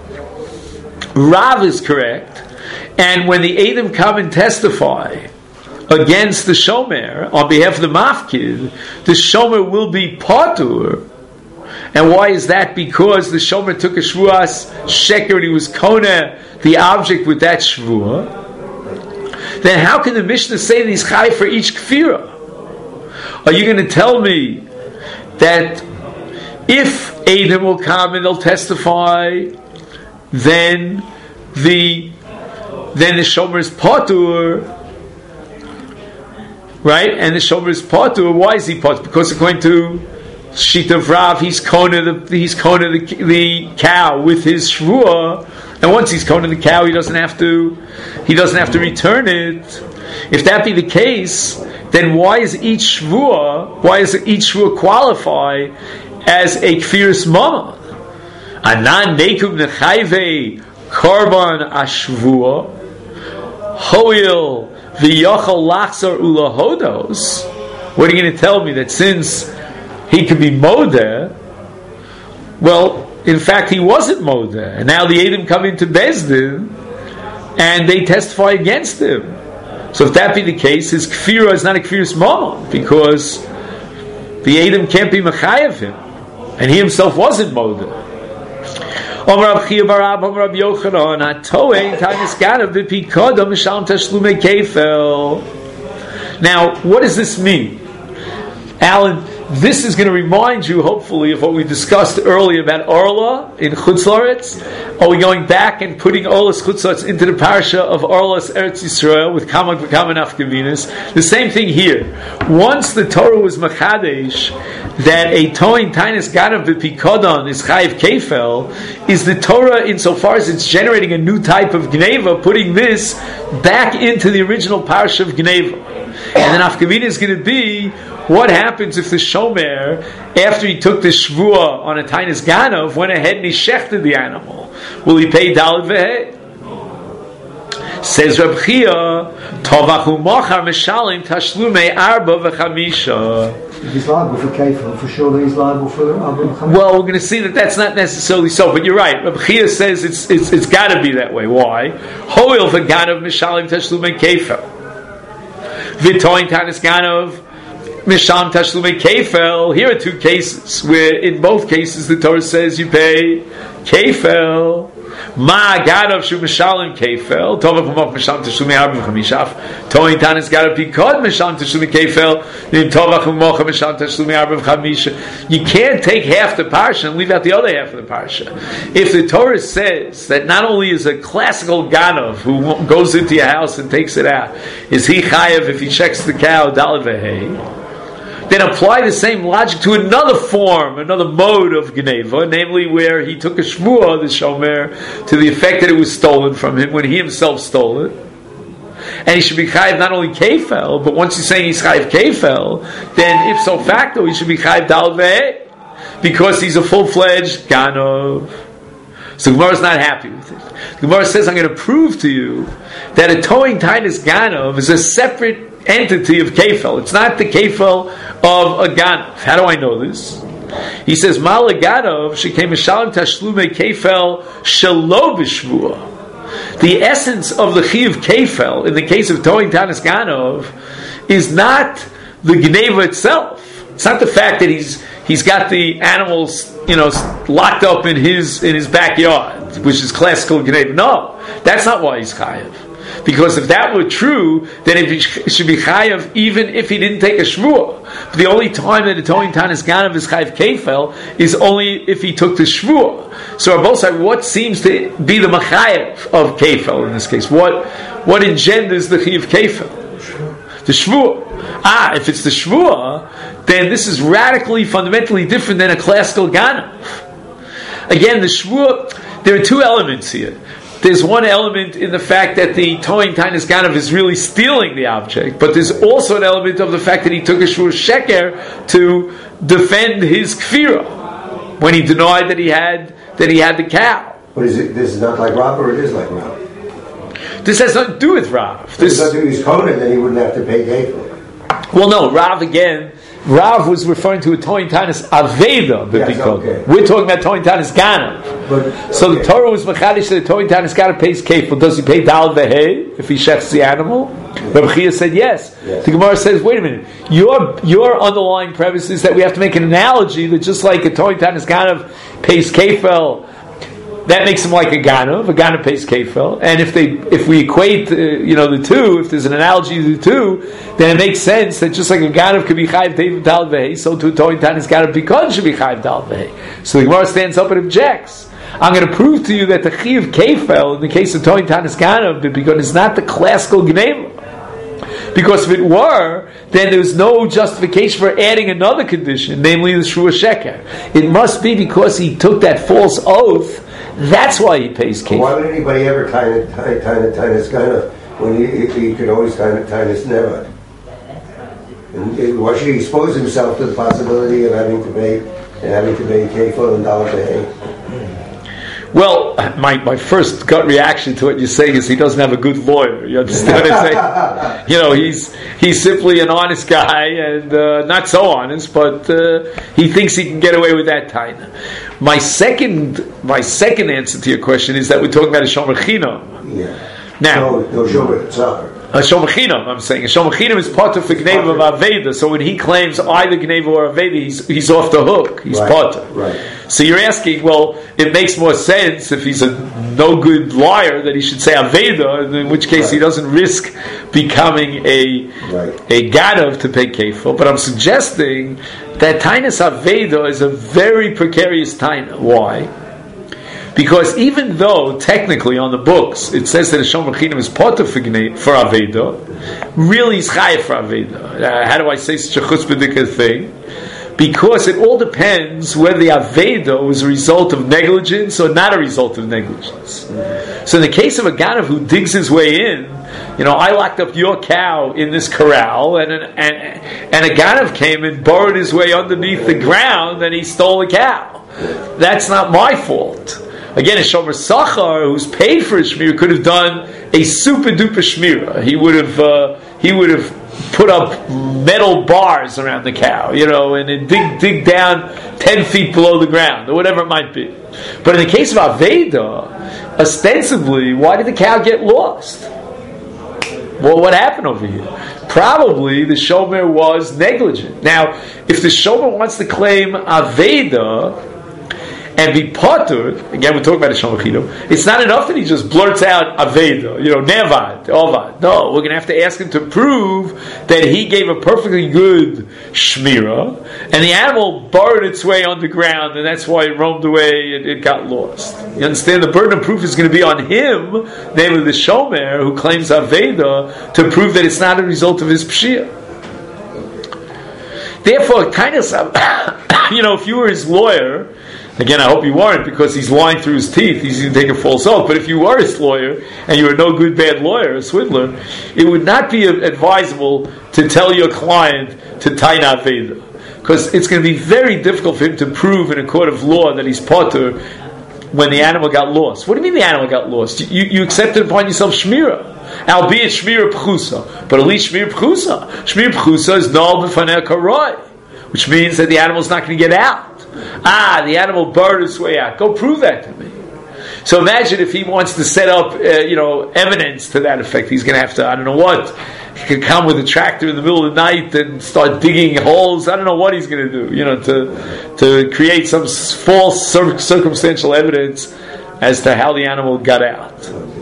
Rav is correct, and when the Eidim come and testify against the Shomer on behalf of the Mafkid, the Shomer will be Patur. And why is that? Because the Shomer took a Shvuas Sheker and he was Kona, the object with that Shvuah. Then how can the Mishnah say that he's Chai for each Kfira? Are you going to tell me that if Eidim will come and they'll testify, then the then the Shomer is Patur, right? And the Shomer is Patur. Why is he Patur? Because according to Shita of Rav, he's Kona the he's Kona the, the cow with his Shvuah, and once he's Kona the cow, he doesn't have to he doesn't have to return it. If that be the case, then why is each Shvuah why is each Shvuah qualify as a Kfiris Mammon? Anan nekum nechayve korban ashvua hoil v'yachal lachzar ulahodos. What are you going to tell me, that since he could be modeh, well, in fact he wasn't modeh, and now the Eidim come into Bezdin and they testify against him. So if that be the case, his kfira is not a kfiris mammon, because the Eidim can't be mechayev him, and he himself wasn't modeh. Now, what does this mean? Alan, this is going to remind you, hopefully, of what we discussed earlier about Orla in Chutz La'aretz. Are we going back and putting Orla's Chutz La'aretz into the parasha of Orla's Eretz Yisrael with Kamak v'Kaman Afkavinas? The same thing here. Once the Torah was Machadesh that a Toin Tainis Ganav v'Pikodon is Chayiv Kefel, is the Torah, insofar as it's generating a new type of Gneva, putting this back into the original parasha of Gneva. And then Afkavina is going to be, what happens if the Shomer, after he took the Shvuah on a Tainis Ganav, went ahead and he shechted the animal? Will he pay Dalet V'Hei? Says Reb Chia, Tovachu Mochar Meshalim Tashlumei Arba V'Chamisha. If he's liable for Kefil, for sure he's liable for Arba V'Chamisha. Well, we're going to see that that's not necessarily so, but you're right. Reb Chia says it's it's it's got to be that way. Why? Hoil V'Ganav Meshalim Tashlumei Kefil. V'Toin Tainis Ganav Misham Tashlumei Kefel. Here are two cases where, in both cases, the Torah says you pay Kefel. Ma Gadav Shu Mishalim Kefel, Tovach Umach Mishalim Teshumi Arbim Chamishaf, Toin Tanis Gadav Pikod Mishalim Teshumi Kefel, Tovach Umach Mishalim Teshumi Arbim Chamisha. You can't take half the parsha and leave out the other half of the parsha. If the Torah says that not only is a classical Gadav who goes into your house and takes it out, is he chayav if he checks the cow, Daled Vehei, then apply the same logic to another form, another mode of Geneva, namely where he took a shvuah, the shomer, to the effect that it was stolen from him when he himself stole it. And he should be chayiv not only kefel, but once he's saying he's chayiv kefel, then ipso facto he should be chayiv Daled Vehei, because he's a full-fledged Ganov. So Gemara is not happy with it. The Gemara says, I'm going to prove to you that a towing Titus Ganov is a separate entity of Kefel. It's not the Kefel of a Ganov. How do I know this? He says, Mala Ganov shekei mishalim tashlume Kefel shelo b'shvuah. The essence of the Chi of Kefel, in the case of towing Titus Ganov, is not the Geneva itself. It's not the fact that he's he's got the animals, you know, locked up in his in his backyard, which is classical Geneva. No, that's not why he's chayav. Because if that were true, then it should be chayav even if he didn't take a shvuah. But the only time that a towing tanis ganav is chayav kefel is only if he took the shvuah. So on both sides, what seems to be the machayev of kefel in this case? What what engenders the chayav kefel? The shvuah. Ah, if it's the shvuah, then this is radically, fundamentally different than a classical ganav. Again, the shvuah, there are two elements here. There's one element in the fact that the towing tanis ganav is really stealing the object, but there's also an element of the fact that he took a shvuah sheker to defend his kfira when he denied that he had that he had the cow. But is it? This is not like Rav, or it is like Rav? This has nothing to do with Rav. This has nothing to do with his Conan, then he wouldn't have to pay kefil. Well, no, Rav again. Rav was referring to a Toin Tanis Aveda, yes, okay. We're talking about Toin Tanis Ganav. Okay. So the Torah was Machadish that the Toin Tanis Ganav pays kefil. Does he pay Daled Vehei if he shechs the animal? Rabbi Chia said yes. yes. The Gemara says, wait a minute, your your underlying premise is that we have to make an analogy that just like a Toin Tanis Ganav pays kefil, that makes him like a Ganav. A Ganav pays kefil, and if they if we equate, uh, you know, the two, if there's an analogy to the two, then it makes sense that just like a Ganav could be chayiv Daled Vehei, so too Toin Tanis Ganav because should be chayiv Daled Vehei. So the Gemara stands up and objects. I'm going to prove to you that the Chi of kefil in the case of Toin Tanis Ganav because it's not the classical Geneva. Because if it were, then there's no justification for adding another condition, namely the shvuah sheker. It must be because he took that false oath. That's why he pays kefil. Why would anybody ever tie it, tie, tie, tie this kind of when he, he could always tie, tie this never? And it, why should he expose himself to the possibility of having to pay and having to pay kefil and Daled Vehei? Well, my, my first gut reaction to what you're saying is he doesn't have a good lawyer. You understand what I'm saying? You know, he's he's simply an honest guy and uh, not so honest, but uh, he thinks he can get away with that taina. My second my second answer to your question is that we're talking about a shomer chinam. Yeah. Now, no, no shomer tzachar. A shomer chinam, I'm saying. A shomer chinam is part of the Gneva of Aveda. So when he claims either Gneva or Aveda, he's, he's off the hook. He's right. part of. Right. So you're asking, well, it makes more sense if he's a no good liar that he should say Aveda, in which case right. he doesn't risk becoming a right. a Ganav to pay kefil. But I'm suggesting that Tainas Aveda is a very precarious Taina. Why? Because even though technically on the books it says that a shomer chinam is part of for Aveda, really is chayav for Aveda. Uh, how do I say such a chutzpah thing? Because it all depends whether the Aveda was a result of negligence or not a result of negligence. Mm-hmm. So in the case of a Ganav who digs his way in, you know, I locked up your cow in this corral, and an, and, and a Ganav came and burrowed his way underneath the ground, and he stole the cow. That's not my fault. Again, a shomer sachar who's paid for a shmir could have done a super duper shmira. He would have uh, he would have put up metal bars around the cow, you know, and then dig dig down ten feet below the ground or whatever it might be. But in the case of Aveda, ostensibly, why did the cow get lost? Well, what happened over here? Probably the shomer was negligent. Now, if the shomer wants to claim Aveda, and be potter, again we're talking about a Shamachino, it's not enough that he just blurts out Aveda, you know, Nevad, Ovad. No, we're going to have to ask him to prove that he gave a perfectly good Shmira, and the animal burrowed its way underground, and that's why it roamed away, it, it got lost. You understand? The burden of proof is going to be on him, namely the Shomer, who claims Aveda, to prove that it's not a result of his Pshia. Therefore, kind of, you know, if you were his lawyer, again, I hope you weren't, because he's lying through his teeth, he's going to take a false oath, but if you were his lawyer, and you were no good bad lawyer, a swindler, it would not be advisable to tell your client to tie Aveda, because it's going to be very difficult for him to prove in a court of law that he's potter when the animal got lost. What do you mean the animal got lost? You, you accepted upon yourself Shmira. Albeit Shmir Pchusa, but at least Shmir Pchusa. Shmir Pchusa is Nal B'fanei Karai, which means that the animal's not going to get out. Ah, the animal burrowed its way out. Go prove that to me. So imagine if he wants to set up, uh, you know, evidence to that effect. He's going to have to, I don't know what, he could come with a tractor in the middle of the night and start digging holes. I don't know what he's going to do, you know, to to create some false cir- circumstantial evidence as to how the animal got out.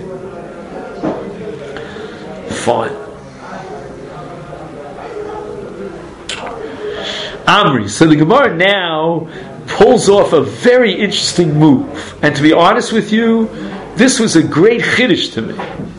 Fine. Amri. So the Gemara now pulls off a very interesting move. And to be honest with you, this was a great chiddush to me.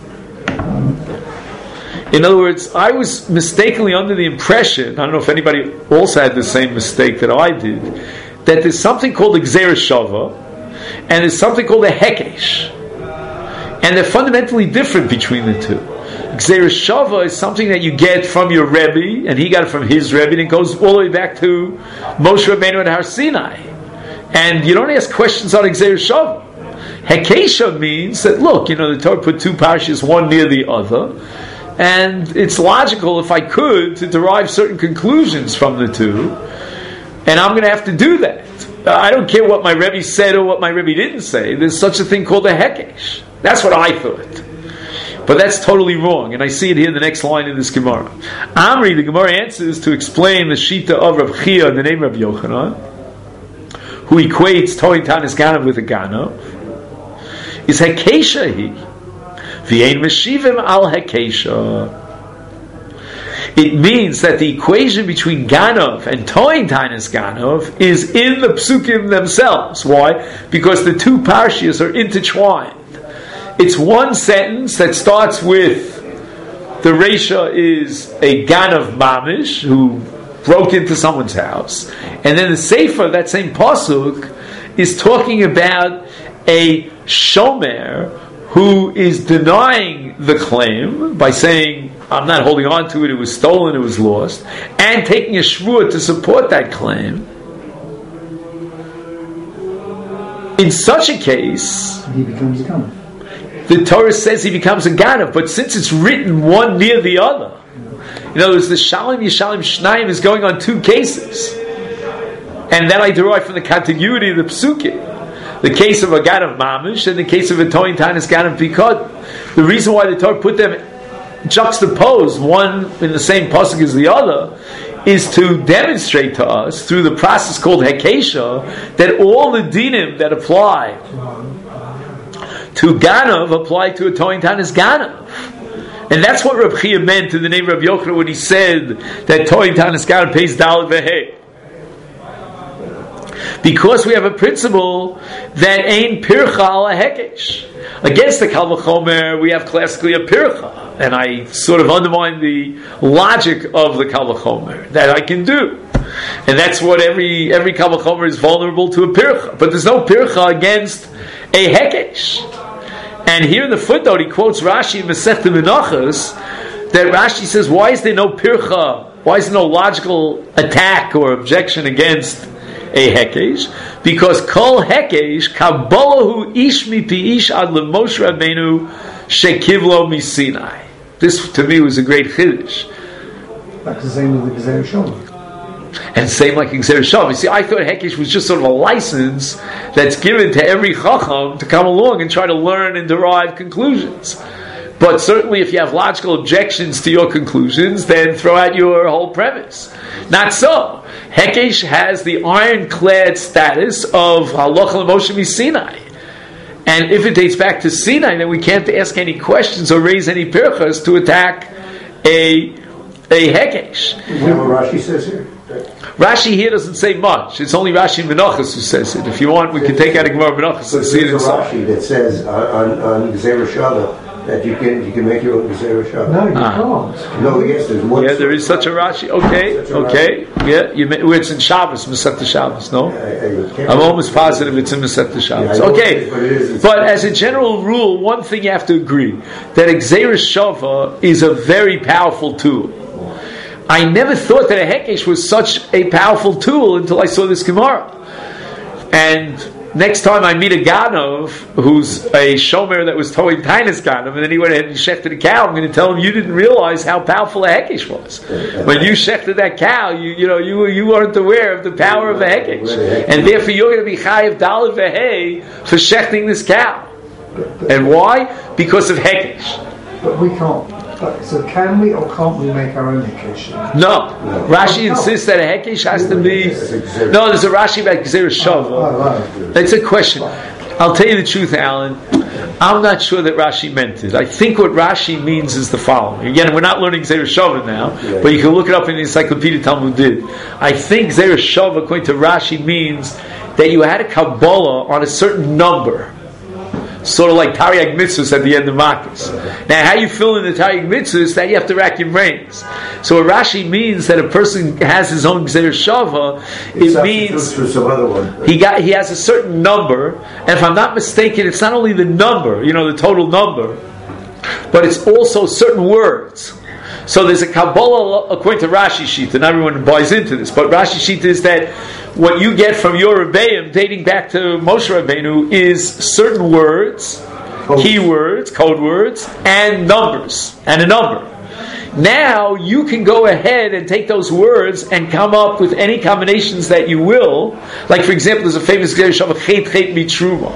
In other words, I was mistakenly under the impression, I don't know if anybody also had the same mistake that I did, that there's something called a Gzeira Shava, and there's something called a Hekesh. And they're fundamentally different between the two. Gzeira Shava is something that you get from your Rebbe, and he got it from his Rebbe, and it goes all the way back to Moshe Rabbeinu at Har Sinai. And you don't ask questions on Gzeira Shava. Hekesha means that, look, you know, the Torah put two parashas, one near the other, and it's logical, if I could, to derive certain conclusions from the two, and I'm going to have to do that. I don't care what my Rebbe said or what my Rebbe didn't say. There's such a thing called a Hekesh. That's what I thought. But that's totally wrong, and I see it here in the next line in this Gemara. Amri, the Gemara answers to explain the Shita of Rav Chia in the name of Yochanan, who equates Toin Tanis Ganav with a Ganav, is Hekesha he. V'ein Meshivim al Hekesha. It means that the equation between Ganav and Toin Tanis Ganav is in the Psukim themselves. Why? Because the two parshas are intertwined. It's one sentence that starts with the Reisha is a Ganav Mamish who broke into someone's house, and then the Sefer, that same pasuk, is talking about a Shomer who is denying the claim by saying, I'm not holding on to it, it was stolen, it was lost, and taking a shvuah to support that claim. In such a case, he becomes a Ganav. The Torah says he becomes a Ganav, but since it's written one near the other, in other words, the Shalom Yishalim Shnayim is going on two cases, and that I derive from the contiguity of the Psukim. The case of a Ganav Mamish and the case of a Toin Tanis Ganav Pikad. The reason why the Torah put them juxtaposed, one in the same pasuk as the other, is to demonstrate to us, through the process called Hekesha, that all the dinim that apply to Ganav apply to a Toin Tanis Ganav. And that's what Reb Chia meant in the name of Reb Yochanan when he said that Toin Tanis Ganav pays Daled Vehei. Because we have a principle that ain't Pircha ala Hekesh. Against the Kal V'chomer, we have classically a Pircha. And I sort of undermine the logic of the Kal V'chomer. That I can do. And that's what every every Kal V'chomer is vulnerable to a Pircha. But there's no Pircha against a Hekesh. And here in the footnote, he quotes Rashi in Masechta Menachos, that Rashi says, why is there no pircha? Why is there no logical attack or objection against a hekesh? Because kol hekesh, kabolahu ish mi pi ish ad leMoshe Rabbeinu shekivlo mi Sinai. This, to me, was a great chiddush. That's the same with the Gzeira Shava. And same like Gzeira Shava. You see, I thought Hekesh was just sort of a license that's given to every Chacham to come along and try to learn and derive conclusions. But certainly if you have logical objections to your conclusions, then throw out your whole premise. Not so. Hekesh has the ironclad status of Halacha L'Moshe Sinai. And if it dates back to Sinai, then we can't ask any questions or raise any pirchas to attack a a Hekesh. Is that what Rashi says here? Rashi here doesn't say much. It's only Rashi Menachos who says it. If you want, we can take out a Gemara Menachos and see it inside. Rashi that says on on, on Gezerah Shavah that you can you can make your own Gezerah Shavah. No, you Ah. can't. No, yes, there's one. Yeah, there is such a Rashi. Okay, Such a okay. Yeah, you may, it's in Shabbos, Masechta Shabbos, no? I, I can't I'm almost positive it's in Masechta Shabbos. Yeah, I know Okay, it is, but it is. It's- but as a general rule, one thing you have to agree, that Gezerah Shavah is a very powerful tool. I never thought that a Hekesh was such a powerful tool until I saw this Gemara. And next time I meet a Ganov who's a Shomer that was towing Tainas Ganov, and then he went ahead and shechted a cow, I'm going to tell him you didn't realize how powerful a Hekesh was. When you shechted that cow, you you know you you weren't aware of the power of a Hekesh, and therefore you're going to be chayiv daled v'hei for shechting this cow. And why? Because of Hekesh. But we can't. But, so can we or can't we make our own Hekesh? No. Rashi insists that a Hekesh has to be. No, there's a Rashi about Gezerah Shavah. Oh, right. That's a question. I'll tell you the truth, Alan. I'm not sure that Rashi meant it. I think what Rashi means is the following. Again, we're not learning Gezerah Shavah now, but you can look it up in the Encyclopedia Talmudid. I think Gezerah Shavah, according to Rashi, means that you had a Kabbalah on a certain number. Sort of like Taryag Mitzvahs at the end of Makkas. Now, how you fill in the Taryag Mitzvahs, that you have to rack your brains. So, what Rashi means that a person has his own Gezerah Shavah, it means for some other one. he got he has a certain number, and if I'm not mistaken, it's not only the number, you know, the total number, but it's also certain words. So there's a Kabbalah according to Rashi Shita. Not everyone buys into this, but Rashi Shita is that what you get from your Rebbeim, dating back to Moshe Rabbeinu, is certain words, Codes. keywords, code words, and numbers, and a number. Now you can go ahead and take those words and come up with any combinations that you will. Like, for example, there's a famous Gezerah Shavah, Chet Chet Mitruma,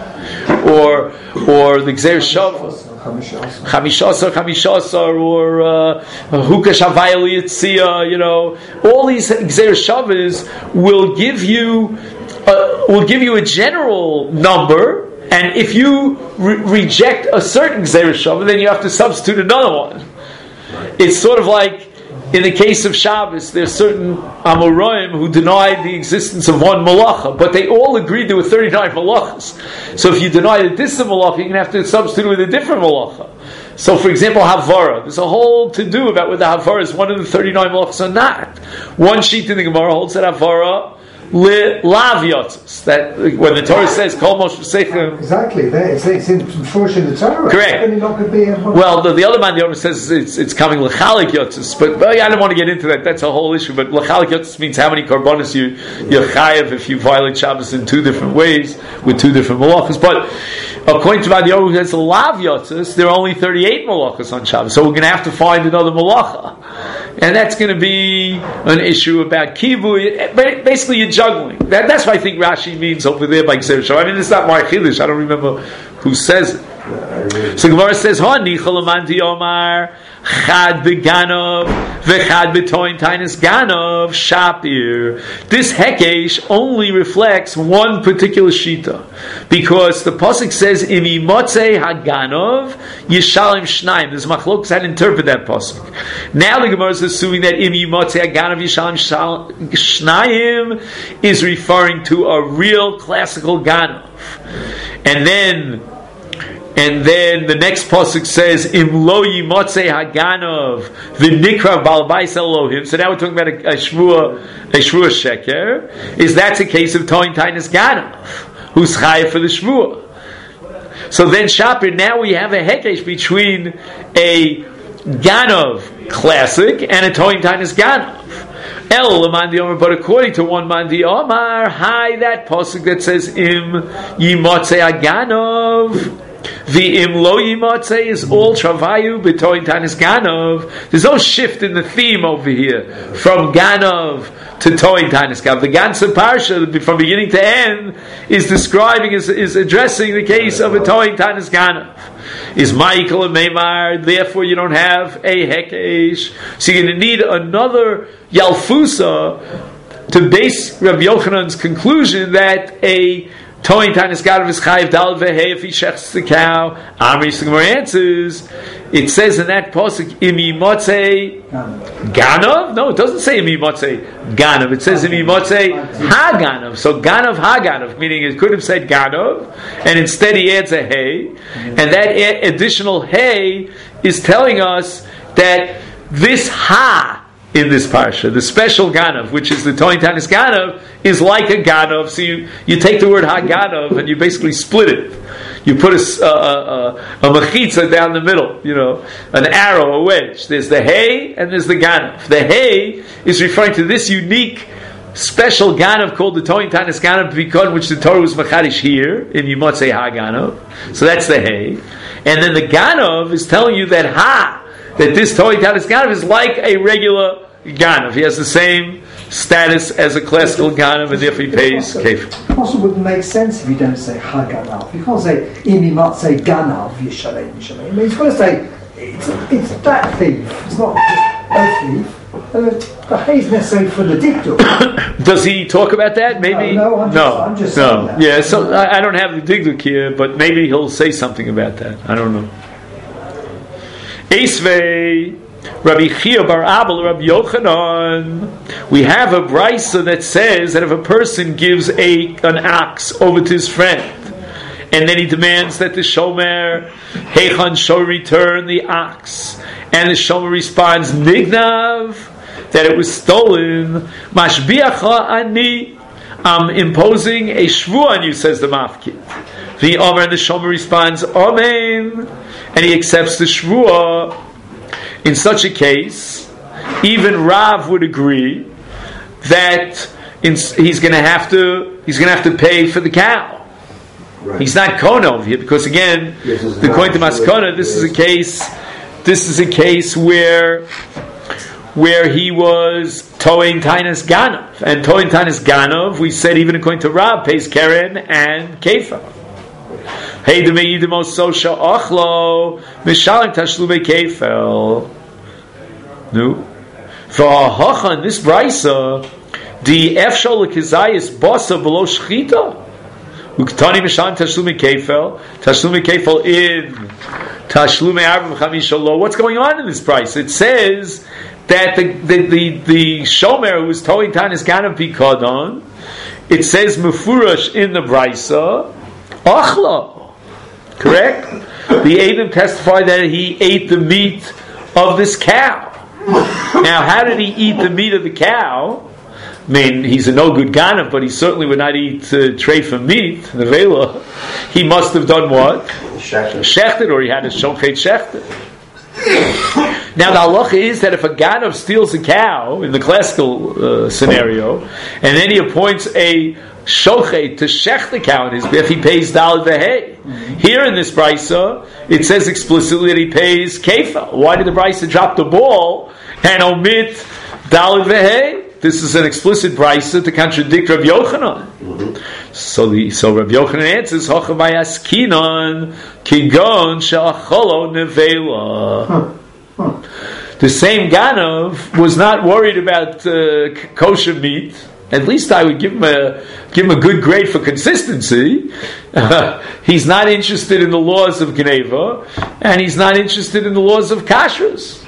or or the Gezerah Shavah. Chamishasar, Chamishasar, or Huka Shavayel Yitzia, you know, all these Gezerah Shavas will give you uh, will give you a general number, and if you re- reject a certain Gezerah Shavah, then you have to substitute another one. It's sort of like in the case of Shabbos, there's certain Amoraim who denied the existence of one malacha, but they all agreed there were thirty-nine malachas. So if you deny that this is a malacha, you're going to have to substitute with a different malacha. So, for example, Havara. There's a whole to-do about whether Havara is one of the thirty-nine malachas or not. One sheet in the Gemara holds that Havara li lav yotzes. That when the Torah says Kol Moshe V'Sechem. Exactly, there it's, it's in Fush in the Torah. Correct. How can it not be a Well, the, the other man, the other says it's it's coming l'chalik yotzes, but well, I don't want to get into that. That's a whole issue. But l'chalik yotzes means how many korbanos you you're chayav if you violate Shabbos in two different ways with two different malachas. But according to the other who says lav yotzes, there are only thirty-eight malachas on Shabbos, so we're going to have to find another malacha, and that's going to be an issue about kivu. Basically, you're juggling. That, that's what I think Rashi means over there by Gezerah Shavah. I mean, it's not my chiddush. I don't remember who says it. So Gemara says, "Ha nichol amanti omar chad beganov vechad betoin tainis ganov shapir." This hekesh only reflects one particular shita, because the pasuk says, "Im imotze haganov yishalim shnaim." There's machlokas how to interpret that pasuk. Now the Gemara is assuming that "Im imotze haganov yishalim shnaim" is referring to a real classical ganov, and then. And then the next pasuk says, "Im lo yimotze haganov v'nikra balbais Elohim." So now we're talking about a, a shvua, a shvua sheker. Is that's a case of toin tainis ganov, who's chayav for the shvua. So then Shapir, now we have a hekesh between a ganov classic and a toin tainis ganov. El Mandi Omar, but according to one Mandi Omar, hi, that pasuk that says Im Yimotze Aganov The imlo yimatze is all travayu b'toin tanis ganov. There's no shift in the theme over here from ganov to toin tanis ganov. The ganze parsha from beginning to end is describing, is, is addressing the case of a toin tanis ganov. Is Michael and Meimar, therefore you don't have a hekesh. So you're going to need another Yalfusa to base Rabbi Yochanan's conclusion that a Toin Tanis Ganav is Chayiv Dal Vehei if he shechts the cow. Amri Sigmar answers, it says in that pasuk, Imi Motzei Ganav? No, it doesn't say Imi Motzei Ganav. It says Imi Motzei Ha-Ganav. So Ganav Ha-Ganav, meaning it could have said Ganav, and instead he adds a Hey. And that additional Hey is telling us that this Ha in this parsha, the special Ganav, which is the Toin Tanis Ganav, is like a Ganav. So you, you take the word Ha-Ganav and you basically split it. You put a, a, a, a mechitza down the middle, you know, an arrow, a wedge. There's the Hay and there's the Ganav. The Hay is referring to this unique, special Ganav called the Toin Tanis Ganav, because which the Torah was machadish here in Yimotzei Ha-Ganav. So that's the Hay. And then the Ganav is telling you that Ha, that this Toin Tanis Ganav is like a regular Ganav. He has the same status as a classical Ganav, and therefore he pays kef. It also wouldn't make sense if you don't say Ha-Ganav. You can't say, Imi might say Ganav, Yishalem, Yishalem. I mean, you've got to say, it's, it's that thief. It's not a thief. Uh, the hay is necessary for the dikduk. Does he talk about that? Maybe. No, no, I'm just, no, I'm just no. saying that. Yeah, so I, I don't have the dikduk here, but maybe he'll say something about that. I don't know. Esvei Rabbi Chia bar Abel, Rabbi Yochanan. We have a brisa that says that if a person gives a an ox over to his friend, and then he demands that the shomer Heichan shall return the ox, and the shomer responds Nignav, that it was stolen, Mashbiacha ani, I'm imposing a shvu on you, says the mafkid. The Omer, and the shomer responds Amen, and he accepts the shvuah. In such a case, even Rav would agree that in, he's going to have to he's going to have to pay for the cow. Right. He's not kono over here because again, the coin to maskona. This is a case. This is a case where where he was toeing tainas ganav, and toeing tainas ganav. We said even according to Rav pays keren and kefa. Hey, the meidimo sosha achlo mishalim tashlume kefel. No, for hachan this brisa the efshol lekizayis basa below shchita uktani mishalim tashlume kefel tashlume kefel in tashlume arba v'chamisha lo. What's going on in this brisa? It says that the the the, the shomer who was towing tanis ganav pikadon. It says mefurash in the brisa achlo. Correct? The Eidim testified that he ate the meat of this cow. Now, how did he eat the meat of the cow? I mean, he's a no good ganav, but he certainly would not eat uh, treifa meat, nevela. He must have done what? Shechted. Shechted, or he had a shochet shechted. Now, the halacha is that if a ganav steals a cow, in the classical uh, scenario, and then he appoints a shochet to shech the cow in his behalf, he pays dal v'hei. Mm-hmm. Here in this brisa, it says explicitly that he pays kefa. Why did the brisa drop the ball and omit dal v'hei? This is an explicit brisa to contradict Rav Yochanan. Mm-hmm. So the so Rav Yochanan answers Hochabai askinon kigon she'acholo nevela. The same ganav was not worried about uh, kosher meat. At least I would give him a give him a good grade for consistency. Uh, he's not interested in the laws of Geneva, and he's not interested in the laws of kashrus.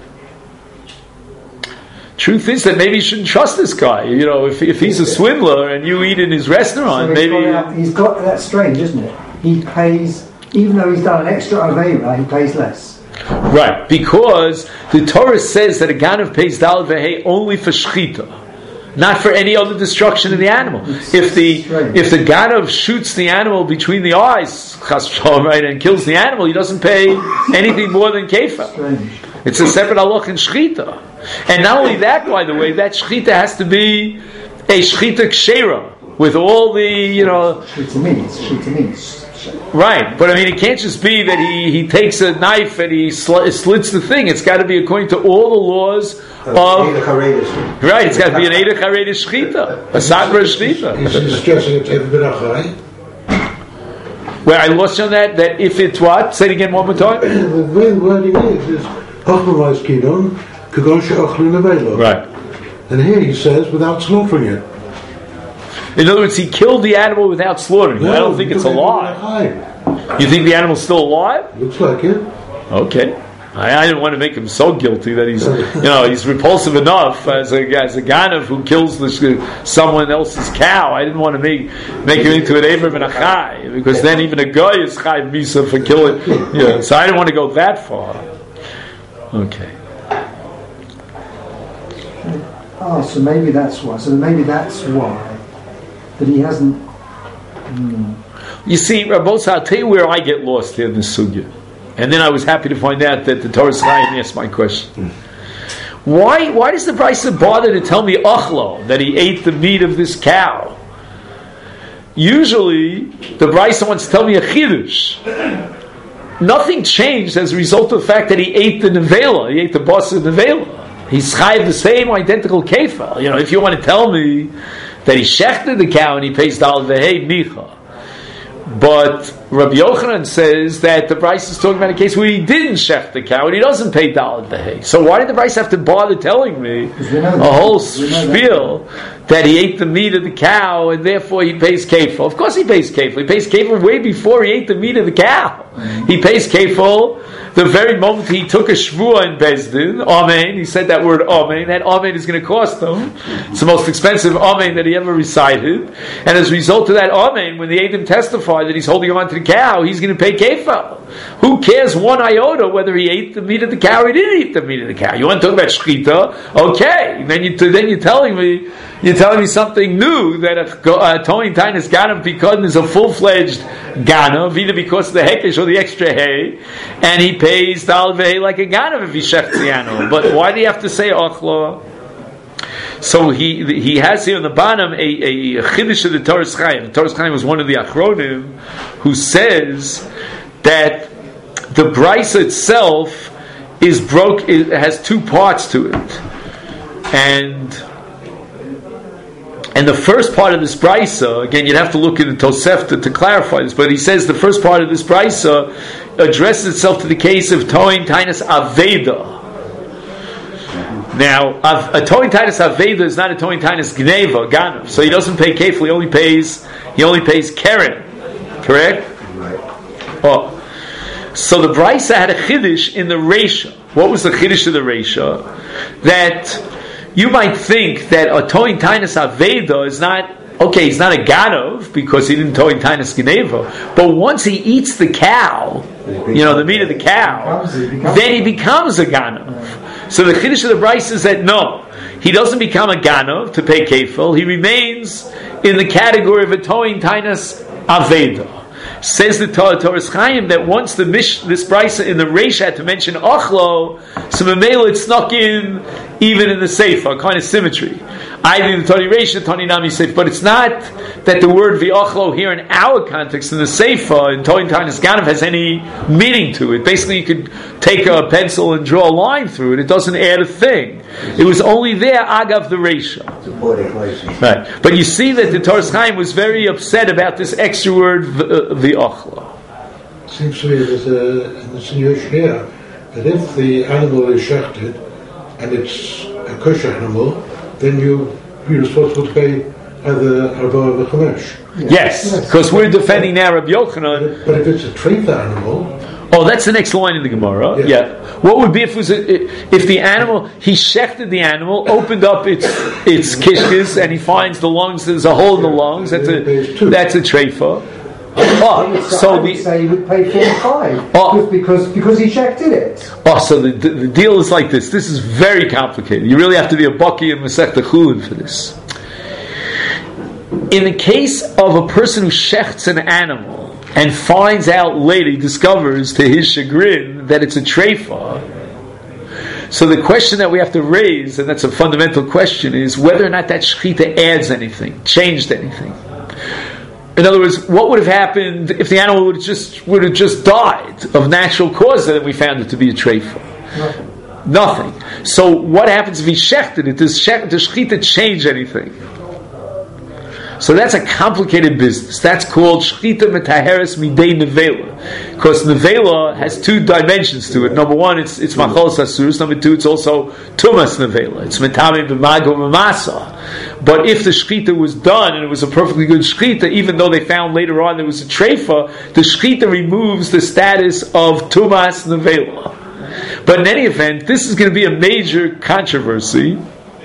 Truth is that maybe you shouldn't trust this guy. You know, if if he's a swindler and you eat in his restaurant, so maybe got, he's got that's strange, isn't it? He pays, even though he's done an extra avera, he pays less. Right, because the Torah says that a ganav pays dal v'hei only for shchita. Not for any other destruction of the animal. If the if the ganav shoots the animal between the eyes, right, and kills the animal, he doesn't pay anything more than kefa. It's a separate halach in shchita. And not only that, by the way, that shchita has to be a shchita kshera with all the, you know. Shchita means shchita means Right, but I mean, it can't just be that he, he takes a knife and he sl- slits the thing. It's got to be according to all the laws of... Right, it's got to be an Eidach Harei Shchita, a Sabra Shchita. He's suggesting it's every bit achai. Where I lost you on that, that if it's what? Say it again one more time. The main wording is, is Hochmavais Kidon, Kagon She'ochlin Avelo. Right. And here he says, without slaughtering it. In other words, he killed the animal without slaughtering. No, I don't think it's alive. You think the animal's still alive? Looks like it. Okay. I, I didn't want to make him so guilty that he's, you know, he's repulsive enough as a as a ganav who kills the, someone else's cow. I didn't want to make make him into an Eivrim and a Chai, because then even a guy is Chai Misa for killing. You know, so I didn't want to go that far. Okay. Oh, so maybe that's why. So maybe that's why that he hasn't. Hmm. You see, Rabbos, I'll tell you where I get lost here in this sugya. And then I was happy to find out that the Torah Chaim asked my question. Why why does the Brisa bother to tell me achlo, that he ate the meat of this cow? Usually, the Brisa wants to tell me a chidush. Nothing changed as a result of the fact that he ate the nevela, he ate the boss of the nevela. He's chayiv the same identical kefal. You know, if you want to tell me that he shechted the cow and he pays dal vehei micha. But Rabbi Yochanan says that the Bryce is talking about a case where he didn't shech the cow and he doesn't pay daled behay. So why did the Bryce have to bother telling me a whole spiel that. that he ate the meat of the cow and therefore he pays kefil? Of course he pays kefil. He pays kefil way before he ate the meat of the cow. Mm-hmm. He pays kefil the very moment he took a shvuah in Bezdin, Amen, he said that word Amen, that Amen is going to cost him. It's the most expensive Amen that he ever recited. And as a result of that Amen, when the Edom testify that he's holding on to the cow, he's going to pay kefil. Who cares one iota whether he ate the meat of the cow or he didn't eat the meat of the cow? You want to talk about shchita? Okay. Then, you, then you're telling me you're telling me something new, that a towing tinus ganav pikadon is a full-fledged ganav, either because of the hekesh or the extra hay, and he pays dal vehei like a ganav if he shechts the animal. But why do you have to say achla? So he he has here on the bottom a, a chiddush of the Torah Chaim. The Torah Chaim was one of the achronim who says that the brisa itself is broke. It has two parts to it, and and the first part of this brisa, again, you'd have to look in the Tosefta to clarify this, but he says the first part of this brisa addresses itself to the case of toin tinus aveda. Now, a toin tinus aveda is not a toin tinus gneva ganav, so he doesn't pay kefil. He only pays he only pays keren, correct? Right. Oh. So the Brisa had a chiddush in the Reisha. What was the chiddush of the Reisha? That you might think that a toin tinus aveda is not, okay, he's not a ganov because he didn't toin tinus gneva, but once he eats the cow, you know, the meat of the cow, then he becomes a ganov. So the chiddush of the Brisa is that no, he doesn't become a ganov to pay kefil. He remains in the category of a toin tinus aveda. Says the Torah Chaim that once the mish, this brisa in the Reish had to mention achlo, so memela it snuck in even in the Sefer, kind of symmetry. Either in the Tani Reish or Tani Nami Sefer, but it's not that the word v'achlo here in our context in the Sefer in Toin Tanis Ganav has any meaning to it. Basically, you could take a pencil and draw a line through it. It doesn't add a thing. It was only there agav the Reisha. Right, but you see that the Torah Chaim was very upset about this extra word v'achlo. It seems to me there's a, an insinuation here that if the animal is shechted and it's a kosher animal, then you you're responsible to pay either arba or chamesh. Yes, because yes. We're defending now Rabbi Yochanan. But if it's a treita animal, oh, that's the next line in the Gemara. Yes. Yeah. What would be if it was a, if the animal he shechted the animal, opened up its its kishkis, and he finds the lungs. There's a hole in the lungs. That's a that's a treifa. Oh, so I would the, say he would pay four or five oh, because because he checked it. Oh, so the, the, the deal is like this. This is very complicated. You really have to be a baki and Masechta Chulin for this. In the case of a person who shechts an animal and finds out later, he discovers to his chagrin that it's a treifa. So the question that we have to raise, and that's a fundamental question, is whether or not that shechita adds anything, changed anything. In other words, what would have happened if the animal would have just would have just died of natural causes and we found it to be a treifa? Nothing. Nothing. So what happens if he shechted it? Does shech, does shechita change anything? So that's a complicated business. That's called shechita metaheres midei nevela, because nevela has two dimensions to it. Number one, it's it's macholos asurus. Number two, it's also tumas nevela. It's metamim b'mago b'masa. But if the shechita was done and it was a perfectly good shechita, even though they found later on there was a treifa, the shechita removes the status of tumas nevela. But in any event, this is going to be a major controversy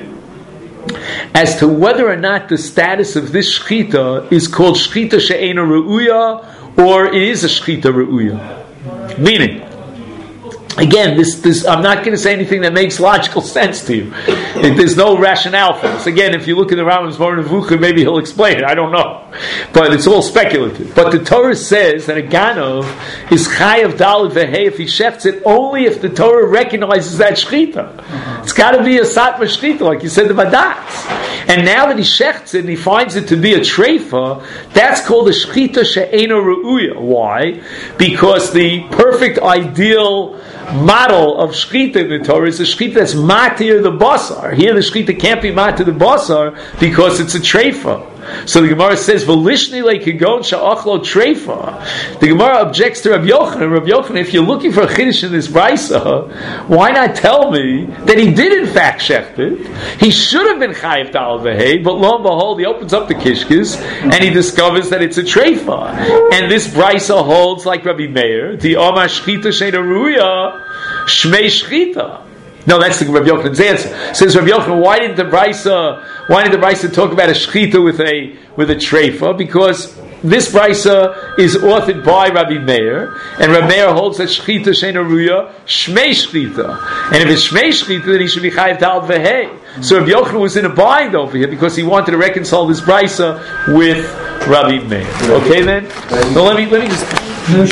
as to whether or not the status of this shechita is called shechita she'ena re'uya or it is a shechita re'uya. Meaning, again, this, this I'm not going to say anything that makes logical sense to you. There's no rationale for this. Again, if you look at the Rambam's Moreh Nevuchah, maybe he'll explain it. I don't know. But it's all speculative. But the Torah says that a Ganov is chayav dalet vehei if he shechts it only if the Torah recognizes that shechita. Uh-huh. It's got to be a satma shechita, like you said, the badatz. And now that he shechts it and he finds it to be a treifa, that's called a shechita she'ena re'uya. Why? Because the perfect ideal model of shechita in the Torah is a shechita that's matir the basar. Here the shechita can't be matir the basar because it's a treifa. So the Gemara says, "V'lishni lekigon sha'achlo treifa." The Gemara objects to Rabbi Yochanan. Rabbi Yochanan, if you're looking for a chiddush in this brisa, why not tell me that he did in fact shecht it? He should have been chayiv dal v'hei, but lo and behold, he opens up the kishkis and he discovers that it's a treifa. And this brisa holds like Rabbi Meir, the Omar shchita she'ena ruya shmei shchita. No, that's the Rabbi Yochanan's answer. Says Rabbi Yochanan, why didn't the brisa? Why did the brisa talk about a shechita with a with a treifa? Because this brisa is authored by Rabbi Meir, and Rabbi Meir holds that shechita she'ena ruya shmei shechita, and if it's shmei shechita, then he should be chayiv dal v'hei. So Rabbi Yochanan was in a bind over here because he wanted to reconcile this brisa with Rabbi Meir. Okay, then. So let me let me just.